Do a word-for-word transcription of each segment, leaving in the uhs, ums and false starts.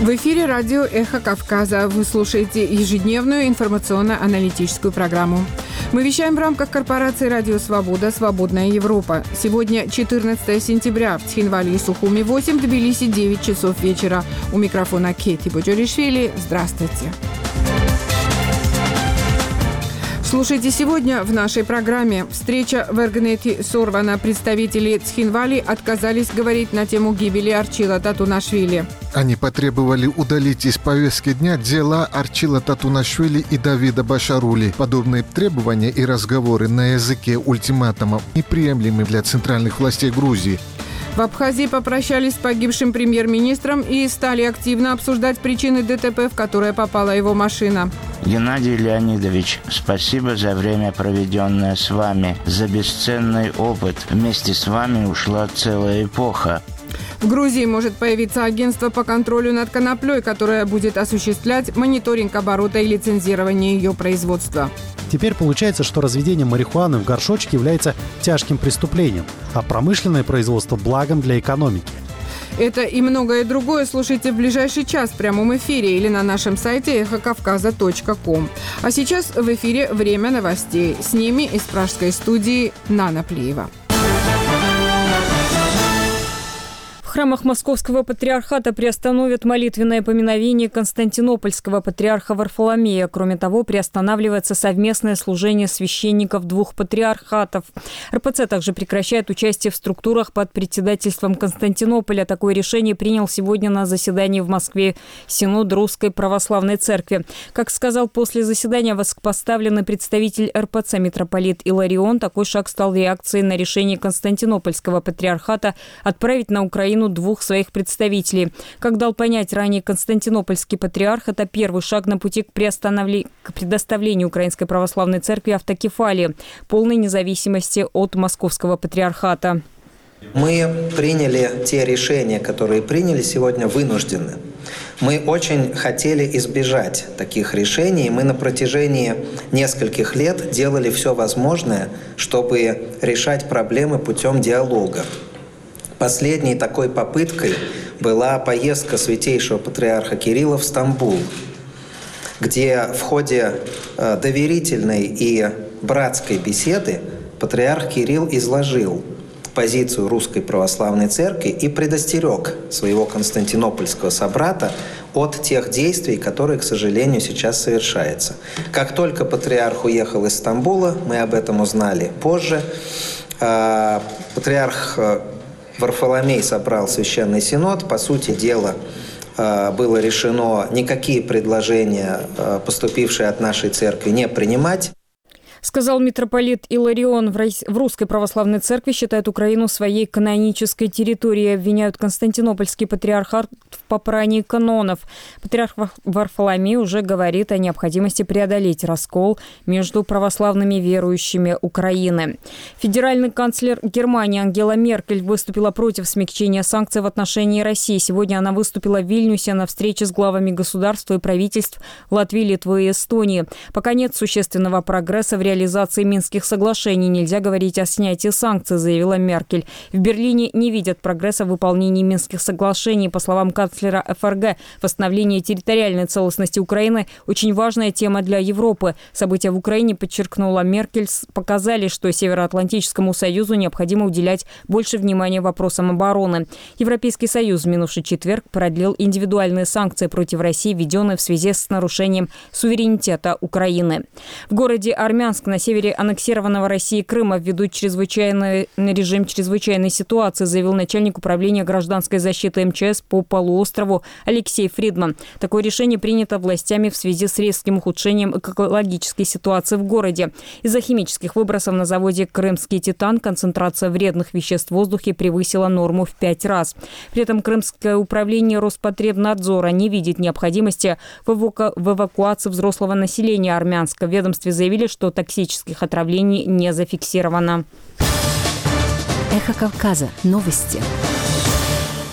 В эфире радио «Эхо Кавказа». Вы слушаете ежедневную информационно-аналитическую программу. Мы вещаем в рамках корпорации «Радио Свобода. Свободная Европа». Сегодня четырнадцатое сентября. В Тхинвале и Сухуми восемь, в Тбилиси девять часов вечера. У микрофона Кети Боджоришвили. Здравствуйте. Слушайте сегодня в нашей программе. Встреча в Эргнете сорвана. Представители Тхинвали отказались говорить на тему гибели Арчила Татунашвили. Они потребовали удалить из повестки дня дела Арчила Татунашвили и Давида Башарули. Подобные требования и разговоры на языке ультиматумов неприемлемы для центральных властей Грузии. В Абхазии попрощались с погибшим премьер-министром и стали активно обсуждать причины ДТП, в которое попала его машина. Геннадий Леонидович, спасибо за время, проведенное с вами, за бесценный опыт. Вместе с вами ушла целая эпоха. В Грузии может появиться агентство по контролю над коноплей, которое будет осуществлять мониторинг оборота и лицензирование ее производства. Теперь получается, что разведение марихуаны в горшочке является тяжким преступлением, а промышленное производство – благом для экономики. Это и многое другое слушайте в ближайший час в прямом эфире или на нашем сайте эхо кавказа точка ком. А сейчас в эфире время новостей. С ними из пражской студии Нана Плиева. В храмах Московского патриархата приостановят молитвенное поминовение константинопольского патриарха Варфоломея. Кроме того, приостанавливается совместное служение священников двух патриархатов. эр пэ цэ также прекращает участие в структурах под председательством Константинополя. Такое решение принял сегодня на заседании в Москве Синод Русской Православной Церкви. Как сказал после заседания высокопоставленный представитель эр пэ цэ митрополит Иларион, такой шаг стал реакцией на решение Константинопольского патриархата отправить на Украину двух своих представителей. Как дал понять ранее Константинопольский патриарх, это первый шаг на пути к, приостановли... к предоставлению Украинской Православной Церкви автокефалии, полной независимости от Московского патриархата. Мы приняли те решения, которые приняли сегодня, вынуждены. Мы очень хотели избежать таких решений. Мы на протяжении нескольких лет делали все возможное, чтобы решать проблемы путем диалога. Последней такой попыткой была поездка святейшего патриарха Кирилла в Стамбул, где в ходе доверительной и братской беседы патриарх Кирилл изложил позицию Русской Православной Церкви и предостерег своего константинопольского собрата от тех действий, которые, к сожалению, сейчас совершаются. Как только патриарх уехал из Стамбула, мы об этом узнали позже, патриарх Варфоломей собрал Священный Синод. По сути дела, было решено никакие предложения, поступившие от нашей церкви, не принимать. Сказал митрополит Иларион. В Русской Православной Церкви считают Украину своей канонической территорией. Обвиняют Константинопольский патриархат в попрании канонов. Патриарх Варфоломей уже говорит о необходимости преодолеть раскол между православными верующими Украины. Федеральный канцлер Германии Ангела Меркель выступила против смягчения санкций в отношении России. Сегодня она выступила в Вильнюсе на встрече с главами государств и правительств Латвии, Литвы и Эстонии. Пока нет существенного прогресса в реализации реализации Минских соглашений. Нельзя говорить о снятии санкций, заявила Меркель. В Берлине не видят прогресса в выполнении Минских соглашений. По словам канцлера эф эр гэ, восстановление территориальной целостности Украины – очень важная тема для Европы. События в Украине, подчеркнула Меркель, показали, что Североатлантическому союзу необходимо уделять больше внимания вопросам обороны. Европейский союз в минувший четверг продлил индивидуальные санкции против России, введенные в связи с нарушением суверенитета Украины. В городе Армянск на севере аннексированного Россией Крыма введут чрезвычайный режим чрезвычайной ситуации, заявил начальник управления гражданской защиты эм че эс по полуострову Алексей Фридман. Такое решение принято властями в связи с резким ухудшением экологической ситуации в городе. Из-за химических выбросов на заводе «Крымский Титан» концентрация вредных веществ в воздухе превысила норму в пять раз. При этом Крымское управление Роспотребнадзора не видит необходимости в, эваку... в эвакуации взрослого населения Армянска. В ведомстве заявили, что токсических отравлений не зафиксировано. Эхо Кавказа. Новости.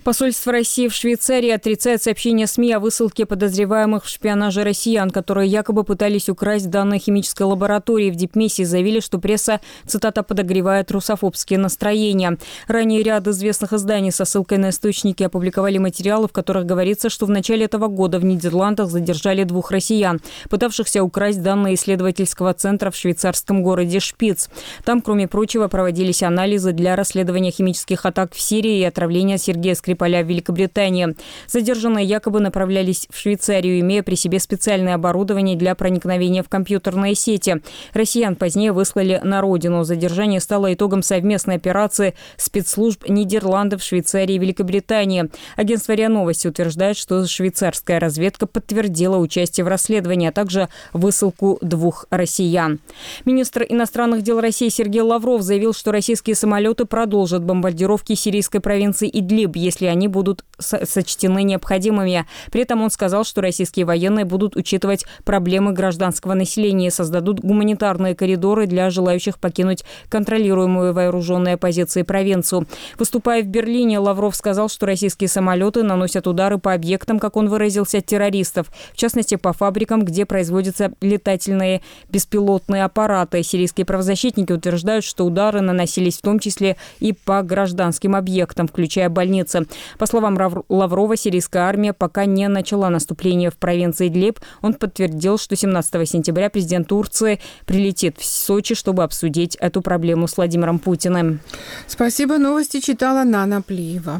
Посольство России в Швейцарии отрицает сообщение СМИ о высылке подозреваемых в шпионаже россиян, которые якобы пытались украсть данные химической лаборатории. В Дипмиссии заявили, что пресса, цитата, подогревает русофобские настроения. Ранее ряд известных изданий со ссылкой на источники опубликовали материалы, в которых говорится, что в начале этого года в Нидерландах задержали двух россиян, пытавшихся украсть данные исследовательского центра в швейцарском городе Шпиц. Там, кроме прочего, проводились анализы для расследования химических атак в Сирии и отравления Сергея Скрипаля в Великобритании. Задержанные якобы направлялись в Швейцарию, имея при себе специальное оборудование для проникновения в компьютерные сети. Россиян позднее выслали на родину. Задержание стало итогом совместной операции спецслужб Нидерландов, Швейцарии и Великобритании. Агентство РИА Новости утверждает, что швейцарская разведка подтвердила участие в расследовании, а также высылку двух россиян. Министр иностранных дел России Сергей Лавров заявил, что российские самолеты продолжат бомбардировки сирийской провинции Идлиб, если они будут сочтены необходимыми. При этом он сказал, что российские военные будут учитывать проблемы гражданского населения и создадут гуманитарные коридоры для желающих покинуть контролируемую вооруженной оппозицией провинцию. Выступая в Берлине, Лавров сказал, что российские самолеты наносят удары по объектам, как он выразился, террористов, в частности, по фабрикам, где производятся летательные беспилотные аппараты. Сирийские правозащитники утверждают, что удары наносились в том числе и по гражданским объектам, включая больницы. По словам Лаврова, сирийская армия пока не начала наступление в провинции Идлиб. Он подтвердил, что семнадцатого сентября президент Турции прилетит в Сочи, чтобы обсудить эту проблему с Владимиром Путиным. Спасибо. Новости читала Нана Плиева.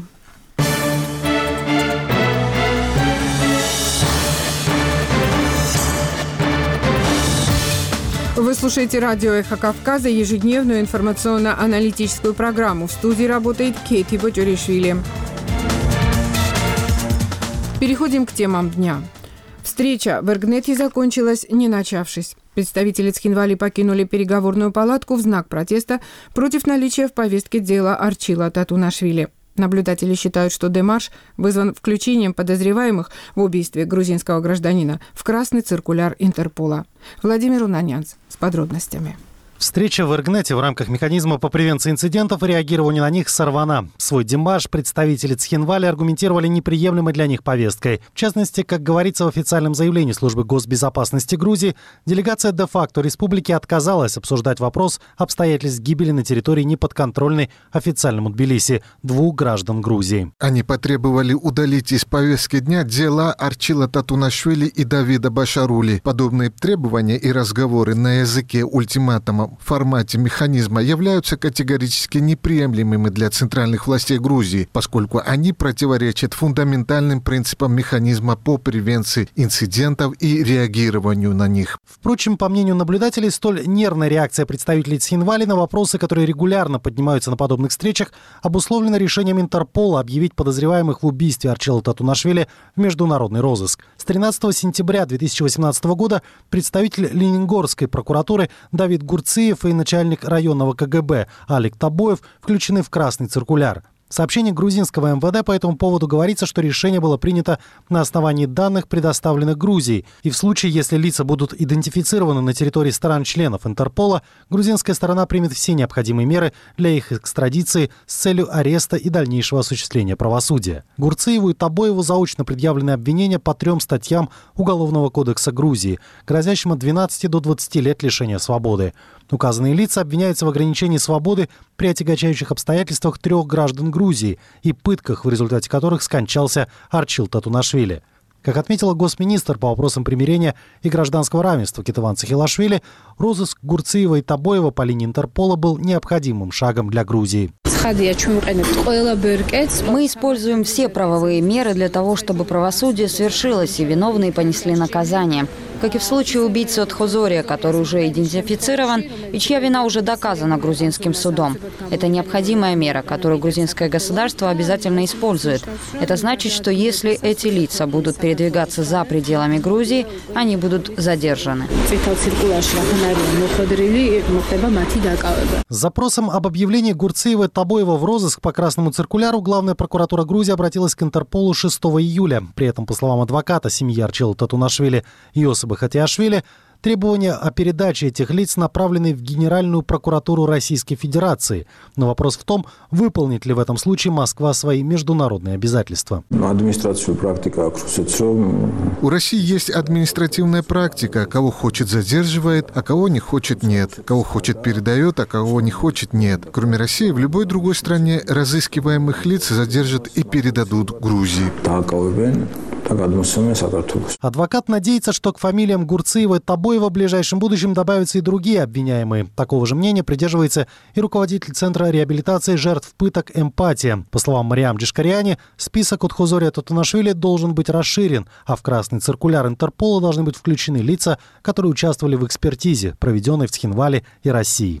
Вы слушаете радио «Эхо Кавказа», ежедневную информационно-аналитическую программу. В студии работает Кейти Бочуришвили. Переходим к темам дня. Встреча в Эргнете закончилась, не начавшись. Представители Цхинвали покинули переговорную палатку в знак протеста против наличия в повестке дела Арчила Татунашвили. Наблюдатели считают, что демарш вызван включением подозреваемых в убийстве грузинского гражданина в красный циркуляр Интерпола. Владимир Унанянц с подробностями. Встреча в Эргнете в рамках механизма по превенции инцидентов и реагированию на них сорвана. Свой демарш представители Цхинвали аргументировали неприемлемой для них повесткой. В частности, как говорится в официальном заявлении службы госбезопасности Грузии, делегация де-факто республики отказалась обсуждать вопрос обстоятельств гибели на территории неподконтрольной официальному Тбилиси двух граждан Грузии. Они потребовали удалить из повестки дня дела Арчила Татунашвили и Давида Башарули. Подобные требования и разговоры на языке ультиматума в формате механизма являются категорически неприемлемыми для центральных властей Грузии, поскольку они противоречат фундаментальным принципам механизма по превенции инцидентов и реагированию на них. Впрочем, по мнению наблюдателей, столь нервная реакция представителей Цхинвали на вопросы, которые регулярно поднимаются на подобных встречах, обусловлена решением Интерпола объявить подозреваемых в убийстве Арчила Татунашвили в международный розыск. С тринадцатого сентября две тысячи восемнадцатого года представитель Ленингорской прокуратуры Давид Гурци и начальник районного ка гэ бэ Алик Табоев включены в красный циркуляр. В сообщении грузинского эм вэ дэ по этому поводу говорится, что решение было принято на основании данных, предоставленных Грузией. И в случае, если лица будут идентифицированы на территории стран-членов Интерпола, грузинская сторона примет все необходимые меры для их экстрадиции с целью ареста и дальнейшего осуществления правосудия. Гурциеву и Табоеву заочно предъявлены обвинения по трем статьям Уголовного кодекса Грузии, грозящим от двенадцати до двадцати лет лишения свободы. Указанные лица обвиняются в ограничении свободы при отягчающих обстоятельствах трех граждан Грузии и пытках, в результате которых скончался Арчил Татунашвили. Как отметила госминистр по вопросам примирения и гражданского равенства Кетыван Цахилашвили, розыск Гурциева и Табоева по линии Интерпола был необходимым шагом для Грузии. Мы используем все правовые меры для того, чтобы правосудие свершилось и виновные понесли наказание. Как и в случае убийцы Отхозория, который уже идентифицирован и чья вина уже доказана грузинским судом. Это необходимая мера, которую грузинское государство обязательно использует. Это значит, что если эти лица будут передвигаться за пределами Грузии, они будут задержаны. С запросом об объявлении Гурциева и Табоева в розыск по красному циркуляру главная прокуратура Грузии обратилась к Интерполу шестого июля. При этом, по словам адвоката семьи Арчила Татунашвили Йосипа Хатиашвили, требования о передаче этих лиц направлены в Генеральную прокуратуру Российской Федерации. Но вопрос в том, выполнит ли в этом случае Москва свои международные обязательства. У России есть административная практика. Кого хочет, задерживает, а кого не хочет, нет. Кого хочет, передает, а кого не хочет, нет. Кроме России, в любой другой стране разыскиваемых лиц задержат и передадут Грузии. Адвокат надеется, что к фамилиям Гурцеева и Табоева в ближайшем будущем добавятся и другие обвиняемые. Такого же мнения придерживается и руководитель Центра реабилитации жертв пыток «Эмпатия». По словам Мариам Джишкаряни, список Утхозория Татунашвили должен быть расширен, а в красный циркуляр Интерпола должны быть включены лица, которые участвовали в экспертизе, проведенной в Цхинвале и России.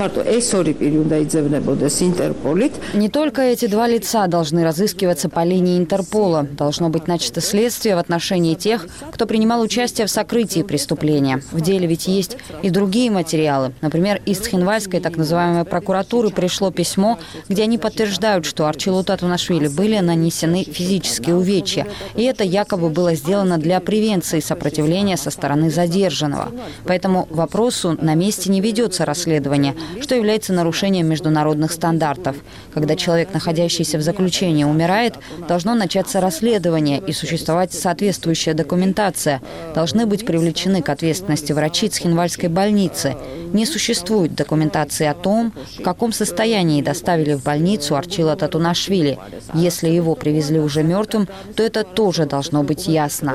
Не только эти два лица должны разыскиваться по линии Интерпола. Должно быть начато следствие в отношении тех, кто принимал участие в сокрытии преступления. В деле ведь есть и другие материалы. Например, из Цхинвальской так называемой прокуратуры пришло письмо, где они подтверждают, что Арчилу Татунашвили были нанесены физические увечья. И это якобы было сделано для превенции сопротивления со стороны задержанного. Поэтому вопросу на месте не ведется расследование, что является нарушением международных стандартов. Когда человек, находящийся в заключении, умирает, должно начаться расследование и существовать соответствующая документация. Должны быть привлечены к ответственности врачи Цхинвальской больницы. Не существует документации о том, в каком состоянии доставили в больницу Арчила Татунашвили. Если его привезли уже мертвым, то это тоже должно быть ясно.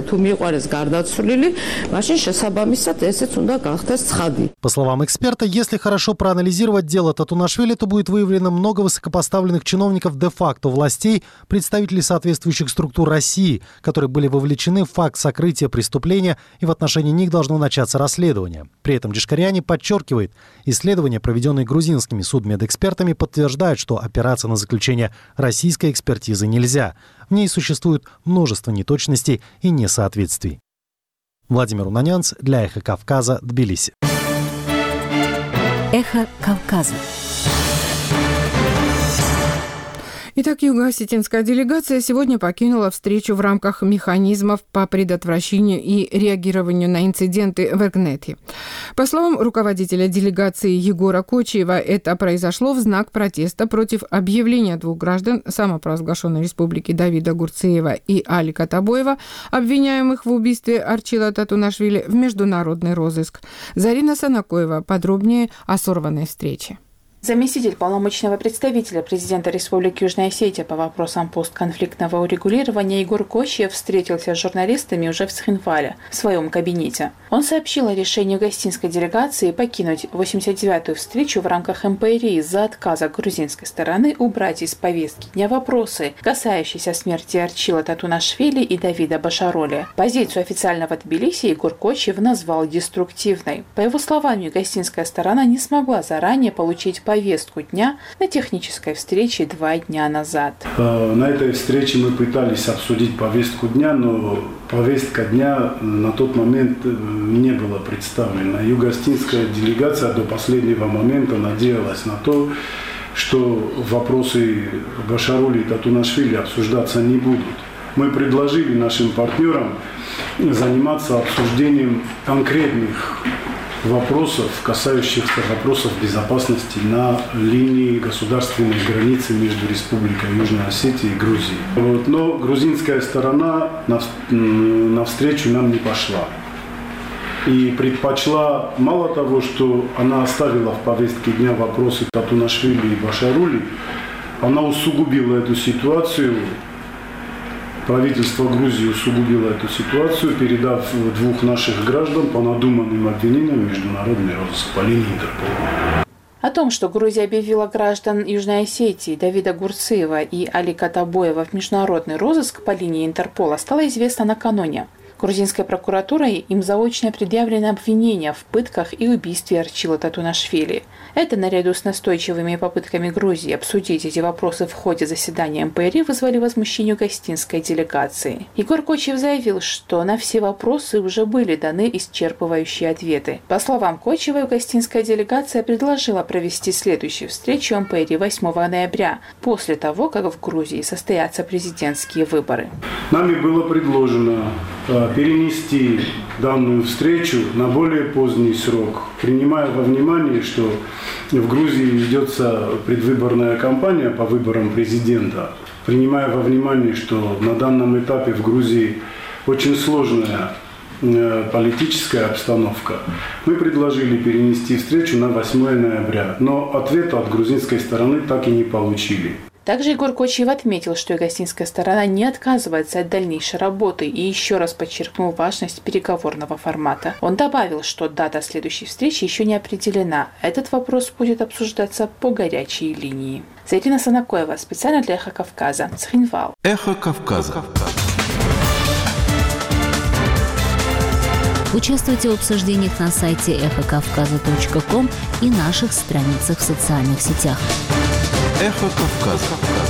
По словам эксперта, если хорошо проанализировать дело Татунашвили, то будет выявлено много высокопоставленных чиновников де-факто властей, представителей соответствующих структур России, которые были вовлечены в факт сокрытия преступления, и в отношении них должно начаться расследование. При этом Джишкаряни подчеркивает, исследования, проведенные грузинскими судмедэкспертами, подтверждают, что опираться на заключение российской экспертизы нельзя. В ней существует множество неточностей и несоответствий. Владимир Унанянц для «Эхо Кавказа», Тбилиси. «Эхо Кавказа». Итак, юго-осетинская делегация сегодня покинула встречу в рамках механизмов по предотвращению и реагированию на инциденты в Эргнете. По словам руководителя делегации Егора Кочиева, это произошло в знак протеста против объявления двух граждан самопровозглашенной республики Давида Гурцеева и Алика Табоева, обвиняемых в убийстве Арчила Татунашвили, в международный розыск. Зарина Санакоева подробнее о сорванной встрече. Заместитель полномочного представителя президента Республики Южная Осетия по вопросам постконфликтного урегулирования Егор Кочиев встретился с журналистами уже в Цхинвале, в своем кабинете. Он сообщил о решении гостинской делегации покинуть восемьдесят девятую встречу в рамках эм пэ эр и из-за отказа грузинской стороны убрать из повестки дня вопросы, касающиеся смерти Арчила Татунашвили и Давида Башароли. Позицию официального Тбилиси Егор Кочиев назвал деструктивной. По его словам, гостинская сторона не смогла заранее получить повестку дня на технической встрече два дня назад. На этой встрече мы пытались обсудить повестку дня, но повестка дня на тот момент не была представлена. Юго-осетинская делегация до последнего момента надеялась на то, что вопросы Башароли и Татунашвили обсуждаться не будут. Мы предложили нашим партнерам заниматься обсуждением конкретных вопросов, касающихся вопросов безопасности на линии государственной границы между Республикой Южная Осетия и Грузией. Вот. Но грузинская сторона навстречу нам не пошла. И предпочла, мало того, что она оставила в повестке дня вопросы Татунашвили и Башароли, она усугубила эту ситуацию. Правительство Грузии усугубило эту ситуацию, передав двух наших граждан по надуманным обвинениям в международный розыск по линии Интерпола. О том, что Грузия объявила граждан Южной Осетии Давида Гурцеева и Алика Табоева в международный розыск по линии Интерпола, стало известно накануне. Грузинской прокуратурой им заочно предъявлено обвинение в пытках и убийстве Арчила Татунашвили. Это, наряду с настойчивыми попытками Грузии обсудить эти вопросы в ходе заседания эм пэ эр и, вызвали возмущение гостинской делегации. Егор Кочиев заявил, что на все вопросы уже были даны исчерпывающие ответы. По словам Кочиева, гостинская делегация предложила провести следующую встречу эм пэ эр и восьмого ноября, после того, как в Грузии состоятся президентские выборы. Нами было предложено перенести данную встречу на более поздний срок, принимая во внимание, что в Грузии ведется предвыборная кампания по выборам президента, принимая во внимание, что на данном этапе в Грузии очень сложная политическая обстановка, мы предложили перенести встречу на восьмое ноября, но ответа от грузинской стороны так и не получили. Также Егор Кочиев отметил, что югославянская сторона не отказывается от дальнейшей работы и еще раз подчеркнул важность переговорного формата. Он добавил, что дата следующей встречи еще не определена. Этот вопрос будет обсуждаться по горячей линии. Зарина Санакоева, специально для Эхо Кавказа, Цхинвал. Эхо Кавказа. Участвуйте в обсуждениях на сайте эхо кавказа точка ком и наших страницах в социальных сетях. Эхо Кавказа.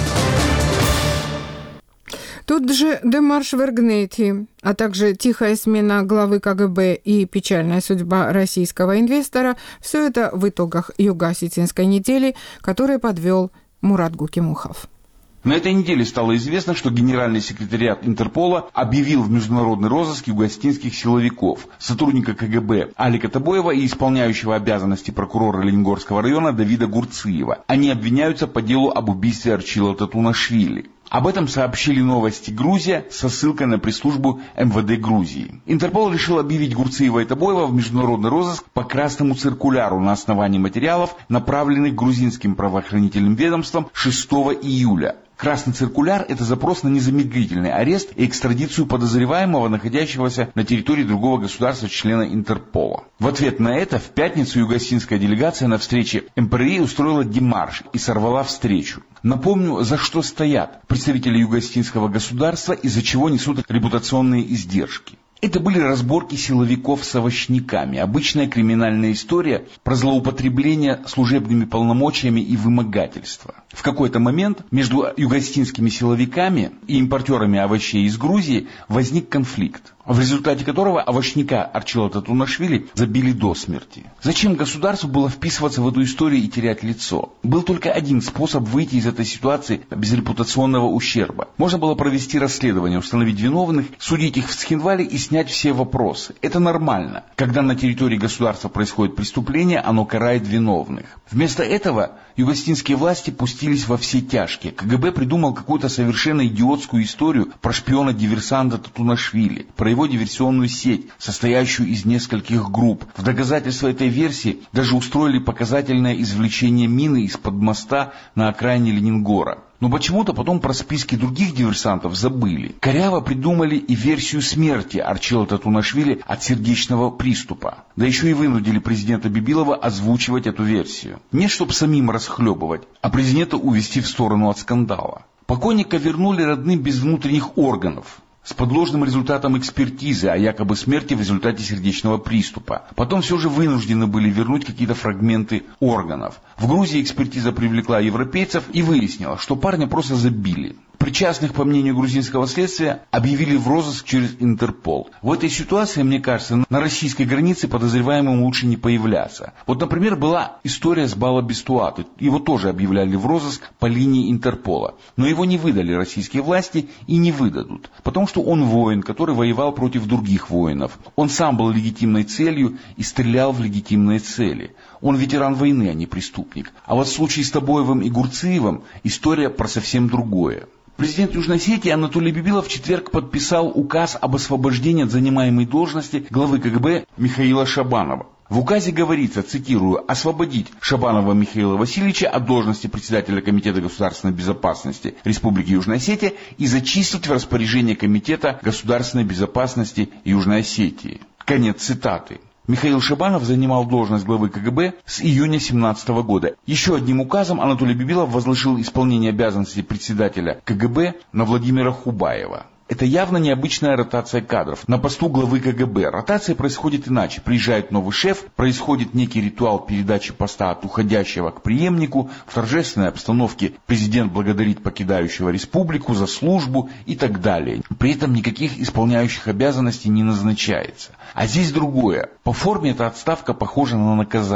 Тут же демарш в Эргнети, а также тихая смена главы КГБ и печальная судьба российского инвестора – все это в итогах Юго-Осетинской недели, который подвел Мурат Гукимухов. На этой неделе стало известно, что Генеральный секретариат Интерпола объявил в международный розыск юго-осетинских силовиков, сотрудника КГБ Алика Табоева и исполняющего обязанности прокурора Лениногорского района Давида Гурциева. Они обвиняются по делу об убийстве Арчила Татунашвили. Об этом сообщили «Новости Грузия» со ссылкой на пресс-службу эм вэ дэ Грузии. Интерпол решил объявить Гурциева и Табоева в международный розыск по красному циркуляру на основании материалов, направленных грузинским правоохранительным ведомством шестого июля. Красный циркуляр – это запрос на незамедлительный арест и экстрадицию подозреваемого, находящегося на территории другого государства-члена Интерпола. В ответ на это в пятницу юго-осетинская делегация на встрече эм пэ эр и устроила демарш и сорвала встречу. Напомню, за что стоят представители юго-осетинского государства и за чего несут репутационные издержки. Это были разборки силовиков с овощниками, обычная криминальная история про злоупотребление служебными полномочиями и вымогательство. В какой-то момент между юго-осетинскими силовиками и импортерами овощей из Грузии возник конфликт, в результате которого овощника Арчила Татунашвили забили до смерти. Зачем государству было вписываться в эту историю и терять лицо? Был только один способ выйти из этой ситуации без репутационного ущерба. Можно было провести расследование, установить виновных, судить их в Цхинвале и снять все вопросы. Это нормально. Когда на территории государства происходит преступление, оно карает виновных. Вместо этого юго-осетинские власти пустились во все тяжкие. КГБ придумал какую-то совершенно идиотскую историю про шпиона-диверсанта Татунашвили, про его диверсионную сеть, состоящую из нескольких групп. В доказательство этой версии даже устроили показательное извлечение мины из-под моста на окраине Лениногора. Но почему-то потом про списки других диверсантов забыли. Коряво придумали и версию смерти Арчила Татунашвили от сердечного приступа. Да еще и вынудили президента Бибилова озвучивать эту версию. Не чтобы самим расхлебывать, а президента увести в сторону от скандала. Покойника вернули родным без внутренних органов, с подложным результатом экспертизы о якобы смерти в результате сердечного приступа. Потом все же вынуждены были вернуть какие-то фрагменты органов. В Грузии экспертиза привлекла европейцев и выяснила, что парня просто забили. Причастных, по мнению грузинского следствия, объявили в розыск через Интерпол. В этой ситуации, мне кажется, на российской границе подозреваемым лучше не появляться. Вот, например, была история с Бала Бестуаты. Его тоже объявляли в розыск по линии Интерпола. Но его не выдали российские власти и не выдадут. Потому что он воин, который воевал против других воинов. Он сам был легитимной целью и стрелял в легитимные цели. Он ветеран войны, а не преступник. А вот в случае с Табоевым и Гурциевым история про совсем другое. Президент Южной Осетии Анатолий Бибилов в четверг подписал указ об освобождении от занимаемой должности главы КГБ Михаила Шабанова. В указе говорится, цитирую, «освободить Шабанова Михаила Васильевича от должности председателя Комитета государственной безопасности Республики Южная Осетия и зачислить в распоряжение Комитета государственной безопасности Южной Осетии». Конец цитаты. Михаил Шабанов занимал должность главы КГБ с июня две тысячи семнадцатого года. Еще одним указом Анатолий Бибилов возложил исполнение обязанностей председателя КГБ на Владимира Хубаева. Это явно необычная ротация кадров на посту главы КГБ. Ротация происходит иначе. Приезжает новый шеф, происходит некий ритуал передачи поста от уходящего к преемнику. В торжественной обстановке президент благодарит покидающего республику за службу и так далее. При этом никаких исполняющих обязанностей не назначается. А здесь другое. По форме эта отставка похожа на наказание.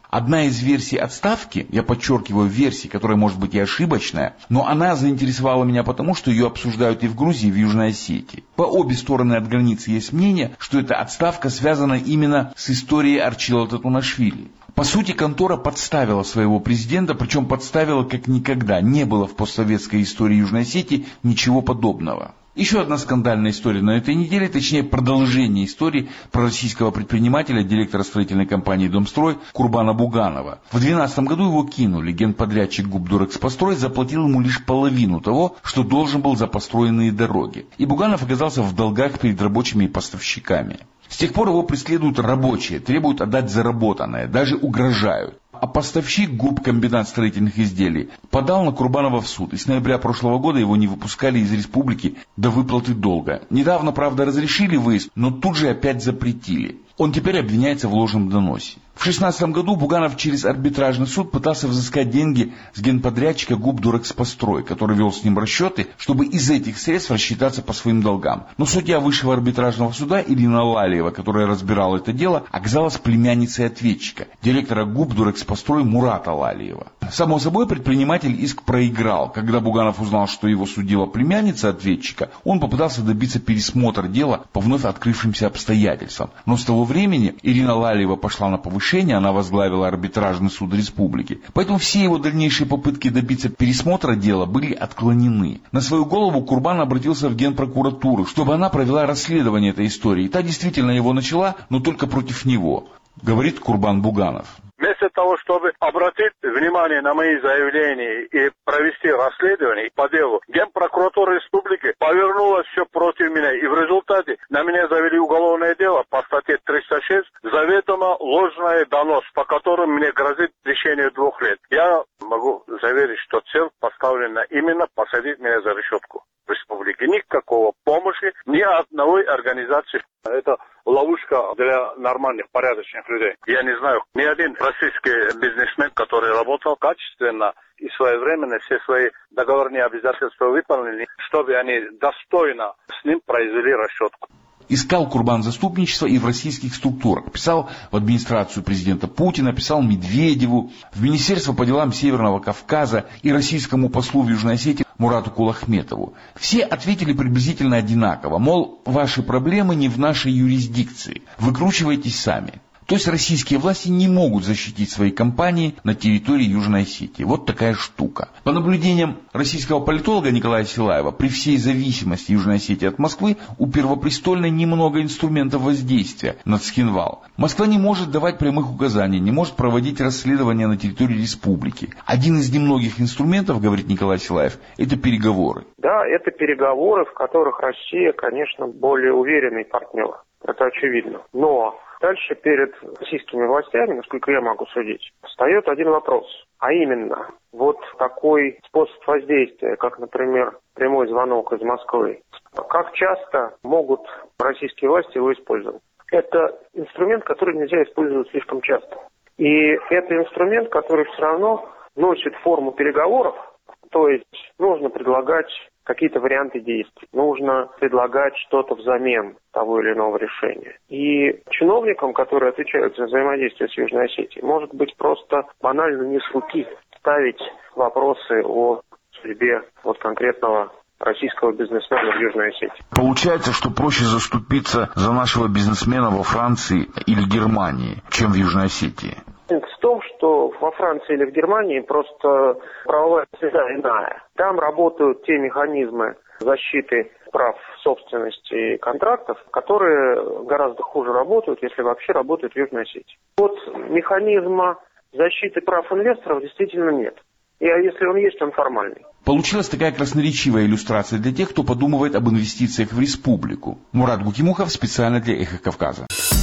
Одна из версий отставки, я подчеркиваю, версий, которая может быть и ошибочная, но она заинтересовала меня потому, что ее обсуждают и в Грузии, и в Южной Осетии. По обе стороны от границы есть мнение, что эта отставка связана именно с историей Арчила Татунашвили. По сути, контора подставила своего президента, причем подставила как никогда. Не было в постсоветской истории Южной Осетии ничего подобного. Еще одна скандальная история на этой неделе, точнее продолжение истории про российского предпринимателя, директора строительной компании «Домстрой» Курбана Буганова. В две тысячи двенадцатом году его кинули. Генподрядчик ГУП «Дурэкспострой» заплатил ему лишь половину того, что должен был за построенные дороги. И Буганов оказался в долгах перед рабочими и поставщиками. С тех пор его преследуют рабочие, требуют отдать заработанное, даже угрожают. А поставщик ГУП «Комбинат строительных изделий» подал на Курбанова в суд, и с ноября прошлого года его не выпускали из республики до выплаты долга. Недавно, правда, разрешили выезд, но тут же опять запретили. Он теперь обвиняется в ложном доносе. В две тысячи шестнадцатом году Буганов через арбитражный суд пытался взыскать деньги с генподрядчика ГУП «Дурэкспострой», который вел с ним расчеты, чтобы из этих средств рассчитаться по своим долгам. Но судья высшего арбитражного суда Ирина Лалиева, которая разбирала это дело, оказалась племянницей ответчика, директора ГУП «Дурэкспострой» Мурата Лалиева. Само собой, предприниматель иск проиграл. Когда Буганов узнал, что его судила племянница ответчика, он попытался добиться пересмотра дела по вновь открывшимся обстоятельствам. Но с того времени Ирина Лалиева пошла на повышение, она возглавила арбитражный суд республики. Поэтому все его дальнейшие попытки добиться пересмотра дела были отклонены. На свою голову Курбан обратился в Генпрокуратуру, чтобы она провела расследование этой истории. Та действительно его начала, но только против него, говорит Курбан Буганов. Вместо того, чтобы обратить внимание на мои заявления и провести расследование по делу, Генпрокуратура республики повернула все против меня. И в результате на меня завели уголовное дело по статье триста шесть, заведомо ложный донос, по которому мне грозит лишение двух лет. Я могу заверить, что цель поставлена именно посадить меня за решетку в республике. Никакого помощи ни одной организации. Это ловушка для нормальных, порядочных людей. Я не знаю, ни один российский бизнесмен, который работал качественно и своевременно все свои договорные обязательства выполнили, чтобы они достойно с ним произвели расчетку. Искал Курбан заступничество и в российских структурах. Писал в администрацию президента Путина, писал Медведеву, в Министерство по делам Северного Кавказа и российскому послу в Южной Осетии Мурату Кулахметову. Все ответили приблизительно одинаково, мол, ваши проблемы не в нашей юрисдикции, выкручивайтесь сами. То есть российские власти не могут защитить свои компании на территории Южной Осетии. Вот такая штука. По наблюдениям российского политолога Николая Силаева, при всей зависимости Южной Осетии от Москвы, у Первопрестольной немного инструментов воздействия на Цхинвал. Москва не может давать прямых указаний, не может проводить расследования на территории республики. Один из немногих инструментов, говорит Николай Силаев, это переговоры. Да, это переговоры, в которых Россия, конечно, более уверенный партнер. Это очевидно. Но дальше перед российскими властями, насколько я могу судить, встает один вопрос. А именно, вот такой способ воздействия, как, например, прямой звонок из Москвы, как часто могут российские власти его использовать? Это инструмент, который нельзя использовать слишком часто. И это инструмент, который все равно носит форму переговоров, то есть нужно предлагать какие-то варианты действий. Нужно предлагать что-то взамен того или иного решения. И чиновникам, которые отвечают за взаимодействие с Южной Осетией, может быть просто банально не с руки ставить вопросы о судьбе вот конкретного российского бизнесмена в Южной Осетии. Получается, что проще заступиться за нашего бизнесмена во Франции или Германии, чем в Южной Осетии. В том, что во Франции или в Германии просто правовая среда иная. Там работают те механизмы защиты прав собственности и контрактов, которые гораздо хуже работают, если вообще работают в Южной Осетии. Вот механизма защиты прав инвесторов действительно нет. И если он есть, он формальный. Получилась такая красноречивая иллюстрация для тех, кто подумывает об инвестициях в республику. Мурат Гукимухов специально для «Эхо Кавказа».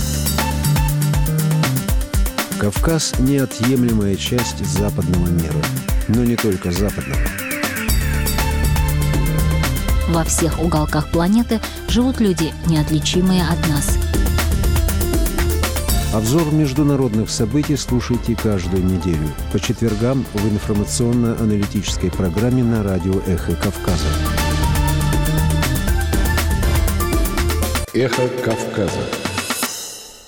Кавказ – неотъемлемая часть западного мира. Но не только западного. Во всех уголках планеты живут люди, неотличимые от нас. Обзор международных событий слушайте каждую неделю по четвергам в информационно-аналитической программе на радио «Эхо Кавказа». «Эхо Кавказа».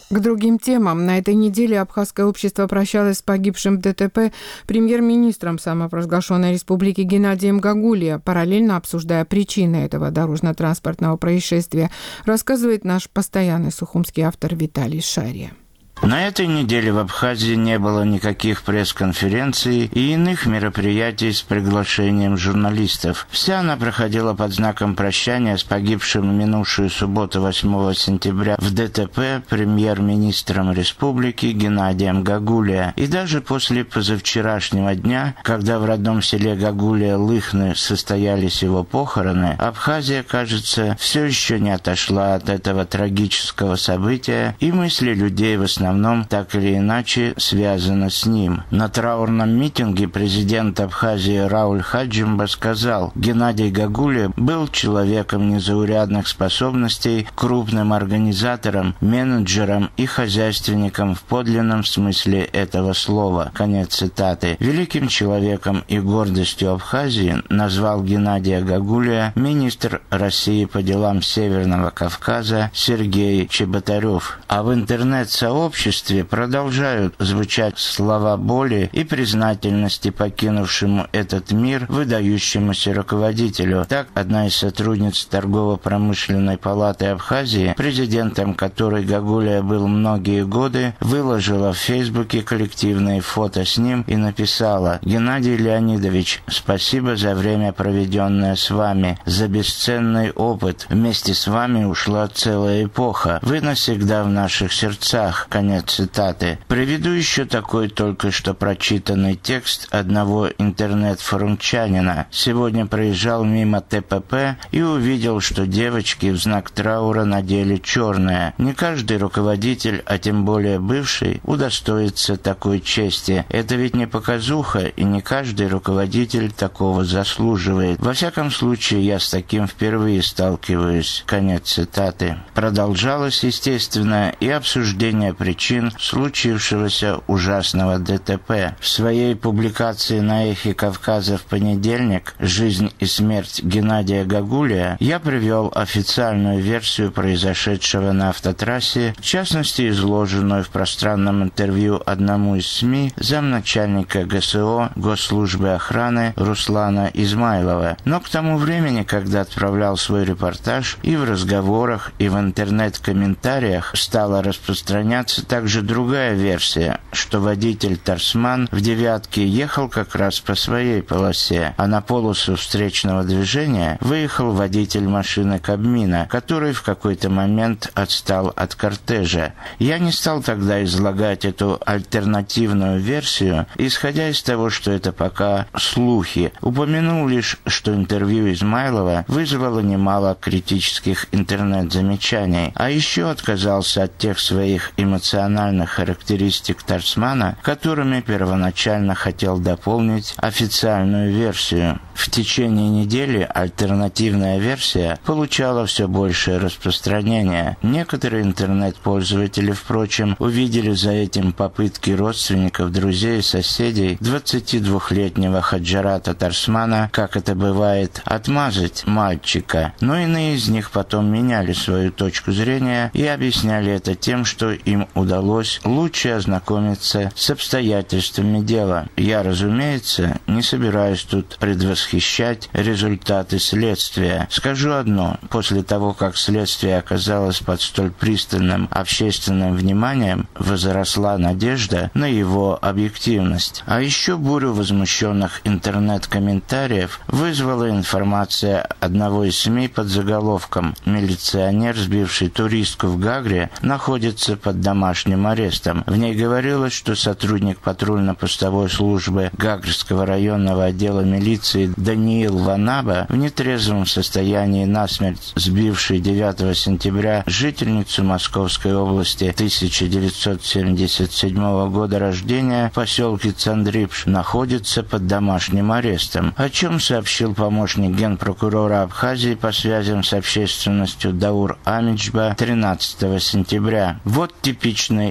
К другим темам. На этой неделе Абхазское общество прощалось с погибшим в ДТП премьер-министром самопровозглашенной республики Геннадием Гагулия, параллельно обсуждая причины этого дорожно-транспортного происшествия, рассказывает наш постоянный сухумский автор Виталий Шария. На этой неделе в Абхазии не было никаких пресс-конференций и иных мероприятий с приглашением журналистов. Вся она проходила под знаком прощания с погибшим в минувшую субботу восьмого сентября в ДТП премьер-министром республики Геннадием Гагулия. И даже после позавчерашнего дня, когда в родном селе Гагулия Лыхны состоялись его похороны, Абхазия, кажется, все еще не отошла от этого трагического события, и мысли людей в основном В основном так или иначе связано с ним. На траурном митинге президент Абхазии Рауль Хаджимба сказал: Геннадий Гагулия был человеком незаурядных способностей, крупным организатором, менеджером и хозяйственником в подлинном смысле этого слова. Конец цитаты. Великим человеком и гордостью Абхазии назвал Геннадия Гагулия министр России по делам Северного Кавказа Сергей Чеботарев. А в интернет-сообществе В обществе продолжают звучать слова боли и признательности покинувшему этот мир выдающемуся руководителю. Так, одна из сотрудниц торгово-промышленной палаты Абхазии, президентом которой Гагулия был многие годы, выложила в Фейсбуке коллективные фото с ним и написала: «Геннадий Леонидович, спасибо за время, проведенное с вами, за бесценный опыт. Вместе с вами ушла целая эпоха. Вы навсегда в наших сердцах». Конец цитаты. Приведу еще такой только что прочитанный текст одного интернет-форумчанина. Сегодня проезжал мимо ТПП и увидел, что девочки в знак траура надели черное. Не каждый руководитель, а тем более бывший, удостоится такой чести. Это ведь не показуха, и не каждый руководитель такого заслуживает. Во всяком случае, я с таким впервые сталкиваюсь. Конец цитаты. Продолжалось, естественно, и обсуждение причин случившегося ужасного ДТП. В своей публикации на «Эхе Кавказа» в понедельник «Жизнь и смерть Геннадия Гагулия» я привел официальную версию произошедшего на автотрассе, в частности, изложенную в пространном интервью одному из СМИ замначальника ГСО Госслужбы охраны Руслана Измайлова. Но к тому времени, когда отправлял свой репортаж, и в разговорах, и в интернет-комментариях стала распространяться также другая версия, что водитель Торсман в «девятке» ехал как раз по своей полосе, а на полосу встречного движения выехал водитель машины Кабмина, который в какой-то момент отстал от кортежа. Я не стал тогда излагать эту альтернативную версию, исходя из того, что это пока слухи. Упомянул лишь, что интервью Измайлова вызвало немало критических интернет-замечаний, а еще отказался от тех своих эмоциональных характеристик Торсмана, которыми первоначально хотел дополнить официальную версию. В течение недели альтернативная версия получала все большее распространение. Некоторые интернет-пользователи, впрочем, увидели за этим попытки родственников, друзей и соседей двадцатидвухлетнего Хаджарата Торсмана, как это бывает, отмазать мальчика. Но иные из них потом меняли свою точку зрения и объясняли это тем, что им удалось лучше ознакомиться с обстоятельствами дела. Я, разумеется, не собираюсь тут предвосхищать результаты следствия. Скажу одно: после того, как следствие оказалось под столь пристальным общественным вниманием, возросла надежда на его объективность. А еще бурю возмущенных интернет-комментариев вызвала информация одного из СМИ под заголовком «Милиционер, сбивший туристку в Гагре, находится под домашним арестом». В ней говорилось, что сотрудник патрульно-постовой службы Гагрского районного отдела милиции Даниил Ванаба в нетрезвом состоянии насмерть сбивший девятого сентября жительницу Московской области тысяча девятьсот семьдесят седьмого года рождения в поселке Цандрипш находится под домашним арестом, о чем сообщил помощник генпрокурора Абхазии по связям с общественностью Даур Амичба тринадцатого сентября. Вот типичный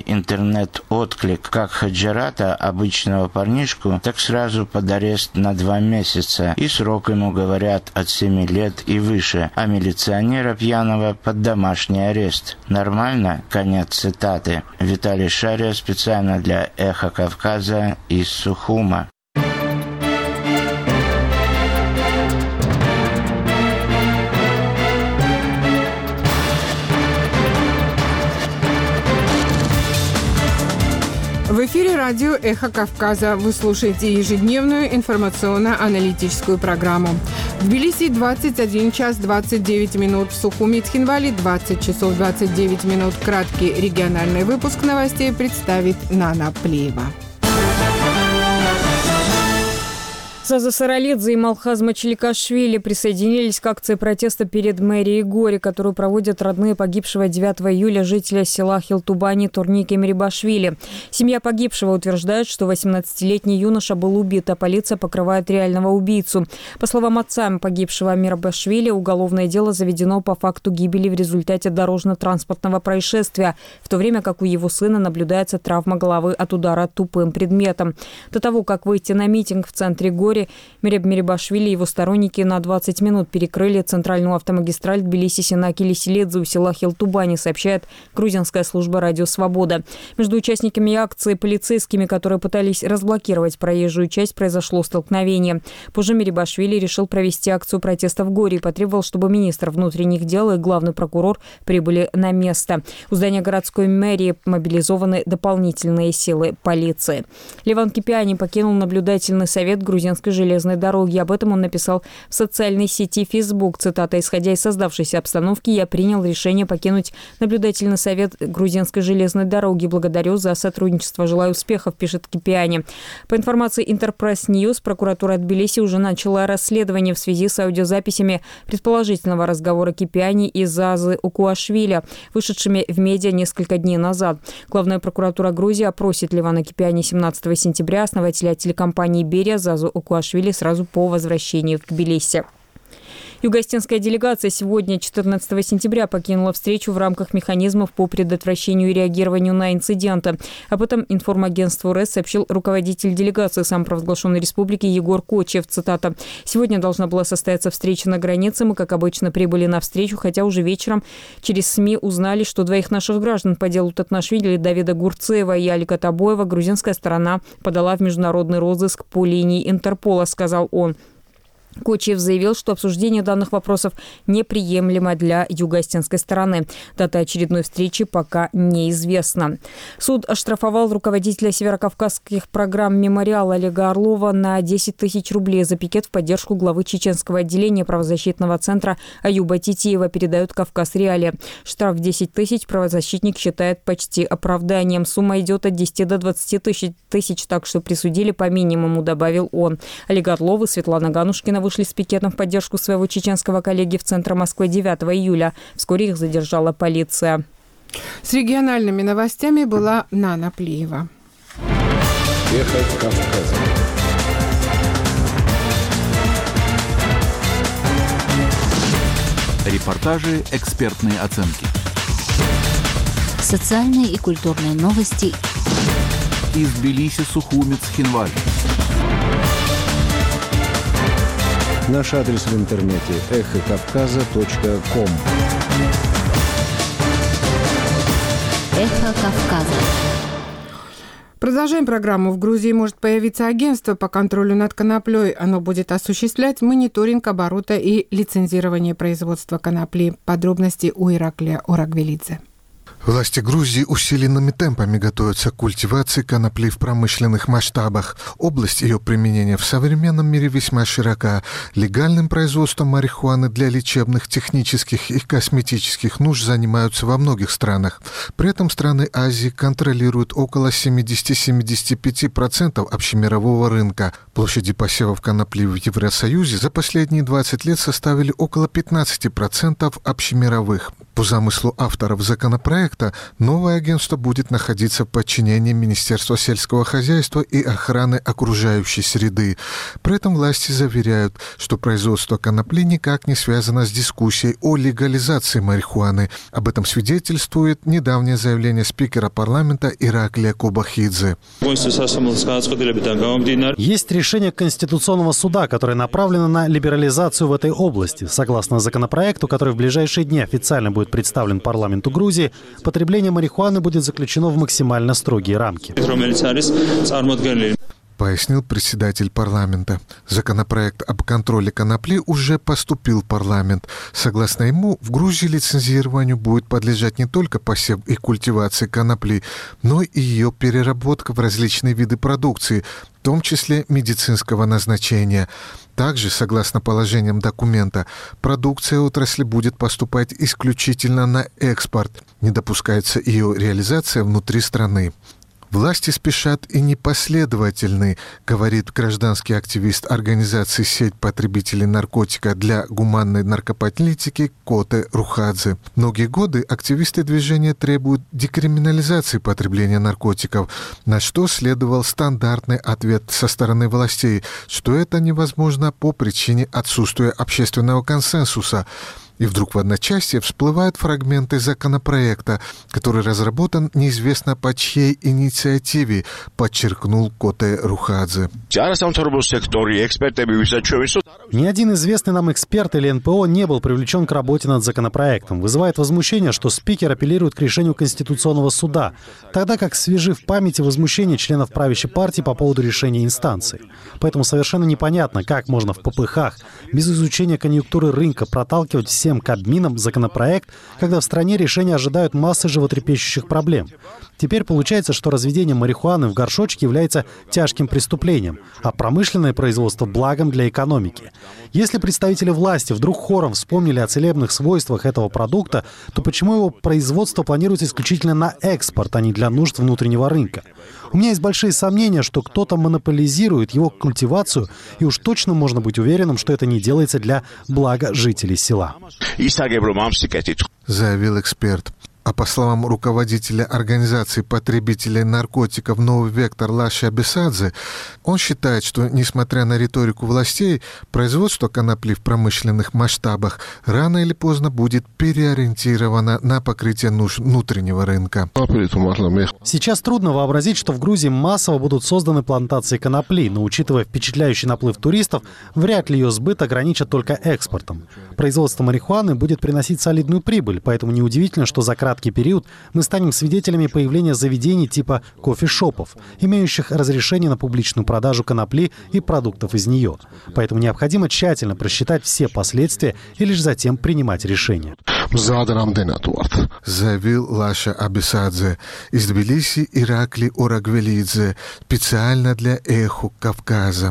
интернет-отклик: как Хаджарата, обычного парнишку, так сразу под арест на два месяца. и срок ему, говорят, от семи лет и выше, а милиционера пьяного под домашний арест. Нормально? Конец цитаты. Виталий Шария специально для «Эхо Кавказа» из Сухума. В эфире радио «Эхо Кавказа». Вы слушаете ежедневную информационно-аналитическую программу. В Тбилиси двадцать один час двадцать девять минут, в Сухуми и Цхинвале двадцать часов двадцать девять минут. Краткий региональный выпуск новостей представит Нана Плеева. Заза Саралидзе и Малхаз Мачеликашвили присоединились к акции протеста перед мэрией Гори, которую проводят родные погибшего девятого июля жителя села Хилтубани Турники Мирибашвили. Семья погибшего утверждает, что восемнадцатилетний юноша был убит, а полиция покрывает реального убийцу. По словам отца погибшего Мирибашвили, уголовное дело заведено по факту гибели в результате дорожно-транспортного происшествия, в то время как у его сына наблюдается травма головы от удара тупым предметом. До того, как выйти на митинг в центре Гори, Миреб Мирибашвили и его сторонники на двадцать минут перекрыли центральную автомагистраль Тбилиси-Сенаки-Лиселедзе у села Хилтубани, сообщает грузинская служба «Радио Свобода». Между участниками акции и полицейскими, которые пытались разблокировать проезжую часть, произошло столкновение. Позже Мирибашвили решил провести акцию протеста в Горе и потребовал, чтобы министр внутренних дел и главный прокурор прибыли на место. У здания городской мэрии мобилизованы дополнительные силы полиции. Леван Кипиани покинул наблюдательный совет грузинской железной дороги. Об этом он написал в социальной сети Facebook. Цитата: «Исходя из создавшейся обстановки, я принял решение покинуть наблюдательный совет грузинской железной дороги. Благодарю за сотрудничество. Желаю успехов», пишет Кипиани. По информации Интерпресс Ньюс, прокуратура Тбилиси уже начала расследование в связи с аудиозаписями предположительного разговора Кипиани и Зазы Укуашвили, вышедшими в медиа несколько дней назад. Главная прокуратура Грузии опросит Левана Кипиани семнадцатого сентября, основателя телекомпании «Берия», Зазу Укуашвили, сразу по возвращению в Тбилиси. Юго-Остинская делегация сегодня, четырнадцатого сентября, покинула встречу в рамках механизмов по предотвращению и реагированию на инциденты. Об этом информагентству РЭС сообщил руководитель делегации самопровозглашенной республики Егор Кочев. Цитата: «Сегодня должна была состояться встреча на границе. Мы, как обычно, прибыли на встречу, хотя уже вечером через СМИ узнали, что двоих наших граждан по делу Татнашвили, Давида Гурцеева и Алика Табоева, грузинская сторона подала в международный розыск по линии Интерпола», сказал он. Кочев заявил, что обсуждение данных вопросов неприемлемо для юго-остинской стороны. Дата очередной встречи пока неизвестна. Суд оштрафовал руководителя северокавказских программ «Мемориал» Олега Орлова на десять тысяч рублей за пикет в поддержку главы чеченского отделения правозащитного центра Аюба Титиева, передает «Кавказ Реалия». Штраф в десять тысяч правозащитник считает почти оправданием. Сумма идет от десяти до двадцати тысяч, так что присудили по минимуму, добавил он. Олег Орлов и Светлана Ганушкина вышли с пикетом в поддержку своего чеченского коллеги в центр Москвы девятого июля. Вскоре их задержала полиция. С региональными новостями была Нана Плеева. Эхо Кавказа. Репортажи, экспертные оценки. Социальные и культурные новости. Из Тбилиси, Сухуми, Цхинвали. Наш адрес в интернете эхо кавказа точка ком. Эхо Кавказа. Продолжаем программу. В Грузии может появиться агентство по контролю над коноплей. Оно будет осуществлять мониторинг оборота и лицензирование производства конопли. Подробности у Ираклия Орагвелидзе. Власти Грузии усиленными темпами готовятся к культивации конопли в промышленных масштабах. Область ее применения в современном мире весьма широка. Легальным производством марихуаны для лечебных, технических и косметических нужд занимаются во многих странах. При этом страны Азии контролируют около семьдесят-семьдесят пять процентов общемирового рынка. Площади посевов конопли в Евросоюзе за последние двадцать лет составили около пятнадцать процентов общемировых. По замыслу авторов законопроекта, проекта новое агентство будет находиться в подчинении Министерства сельского хозяйства и охраны окружающей среды. При этом власти заверяют, что производство конопли никак не связано с дискуссией о легализации марихуаны. Об этом свидетельствует недавнее заявление спикера парламента Ираклия Кобахидзе. Есть решение Конституционного суда, которое направлено на либерализацию в этой области. Согласно законопроекту, который в ближайшие дни официально будет представлен парламенту Грузии, потребление марихуаны будет заключено в максимально строгие рамки. Пояснил председатель парламента. Законопроект об контроле конопли уже поступил в парламент. Согласно ему, в Грузии лицензированию будет подлежать не только посев и культивация конопли, но и ее переработка в различные виды продукции, в том числе медицинского назначения. Также, согласно положениям документа, продукция отрасли будет поступать исключительно на экспорт. Не допускается ее реализация внутри страны. Власти спешат и непоследовательны, говорит гражданский активист организации «Сеть потребителей наркотика для гуманной наркополитики» Коте Рухадзе. Многие годы активисты движения требуют декриминализации потребления наркотиков, на что следовал стандартный ответ со стороны властей, что это невозможно по причине отсутствия общественного консенсуса. И вдруг в одночасье всплывают фрагменты законопроекта, который разработан неизвестно по чьей инициативе, подчеркнул Коте Рухадзе. Ни один известный нам эксперт или эн пэ о не был привлечен к работе над законопроектом. Вызывает возмущение, что спикер апеллирует к решению Конституционного суда, тогда как свежи в памяти возмущения членов правящей партии по поводу решения инстанции. Поэтому совершенно непонятно, как можно в попыхах, без изучения конъюнктуры рынка, проталкивать все всем Кабминам законопроект, когда в стране решения ожидают массы животрепещущих проблем. Теперь получается, что разведение марихуаны в горшочке является тяжким преступлением, а промышленное производство – благом для экономики. Если представители власти вдруг хором вспомнили о целебных свойствах этого продукта, то почему его производство планируется исключительно на экспорт, а не для нужд внутреннего рынка? У меня есть большие сомнения, что кто-то монополизирует его культивацию, и уж точно можно быть уверенным, что это не делается для блага жителей села. Заявил эксперт. А по словам руководителя организации потребителей наркотиков «Новый вектор» Лаши Абисадзе, он считает, что, несмотря на риторику властей, производство конопли в промышленных масштабах рано или поздно будет переориентировано на покрытие нужд внутреннего рынка. Сейчас трудно вообразить, что в Грузии массово будут созданы плантации конопли, но, учитывая впечатляющий наплыв туристов, вряд ли ее сбыт ограничат только экспортом. Производство марихуаны будет приносить солидную прибыль, поэтому неудивительно, что за краткий период мы станем свидетелями появления заведений типа кофешопов, имеющих разрешение на публичную продажу конопли и продуктов из нее. Поэтому необходимо тщательно просчитать все последствия и лишь затем принимать решения. Заявил Лаша Абисадзе. Из Тбилиси Иракли Орагвелидзе. Специально для «Эхо Кавказа».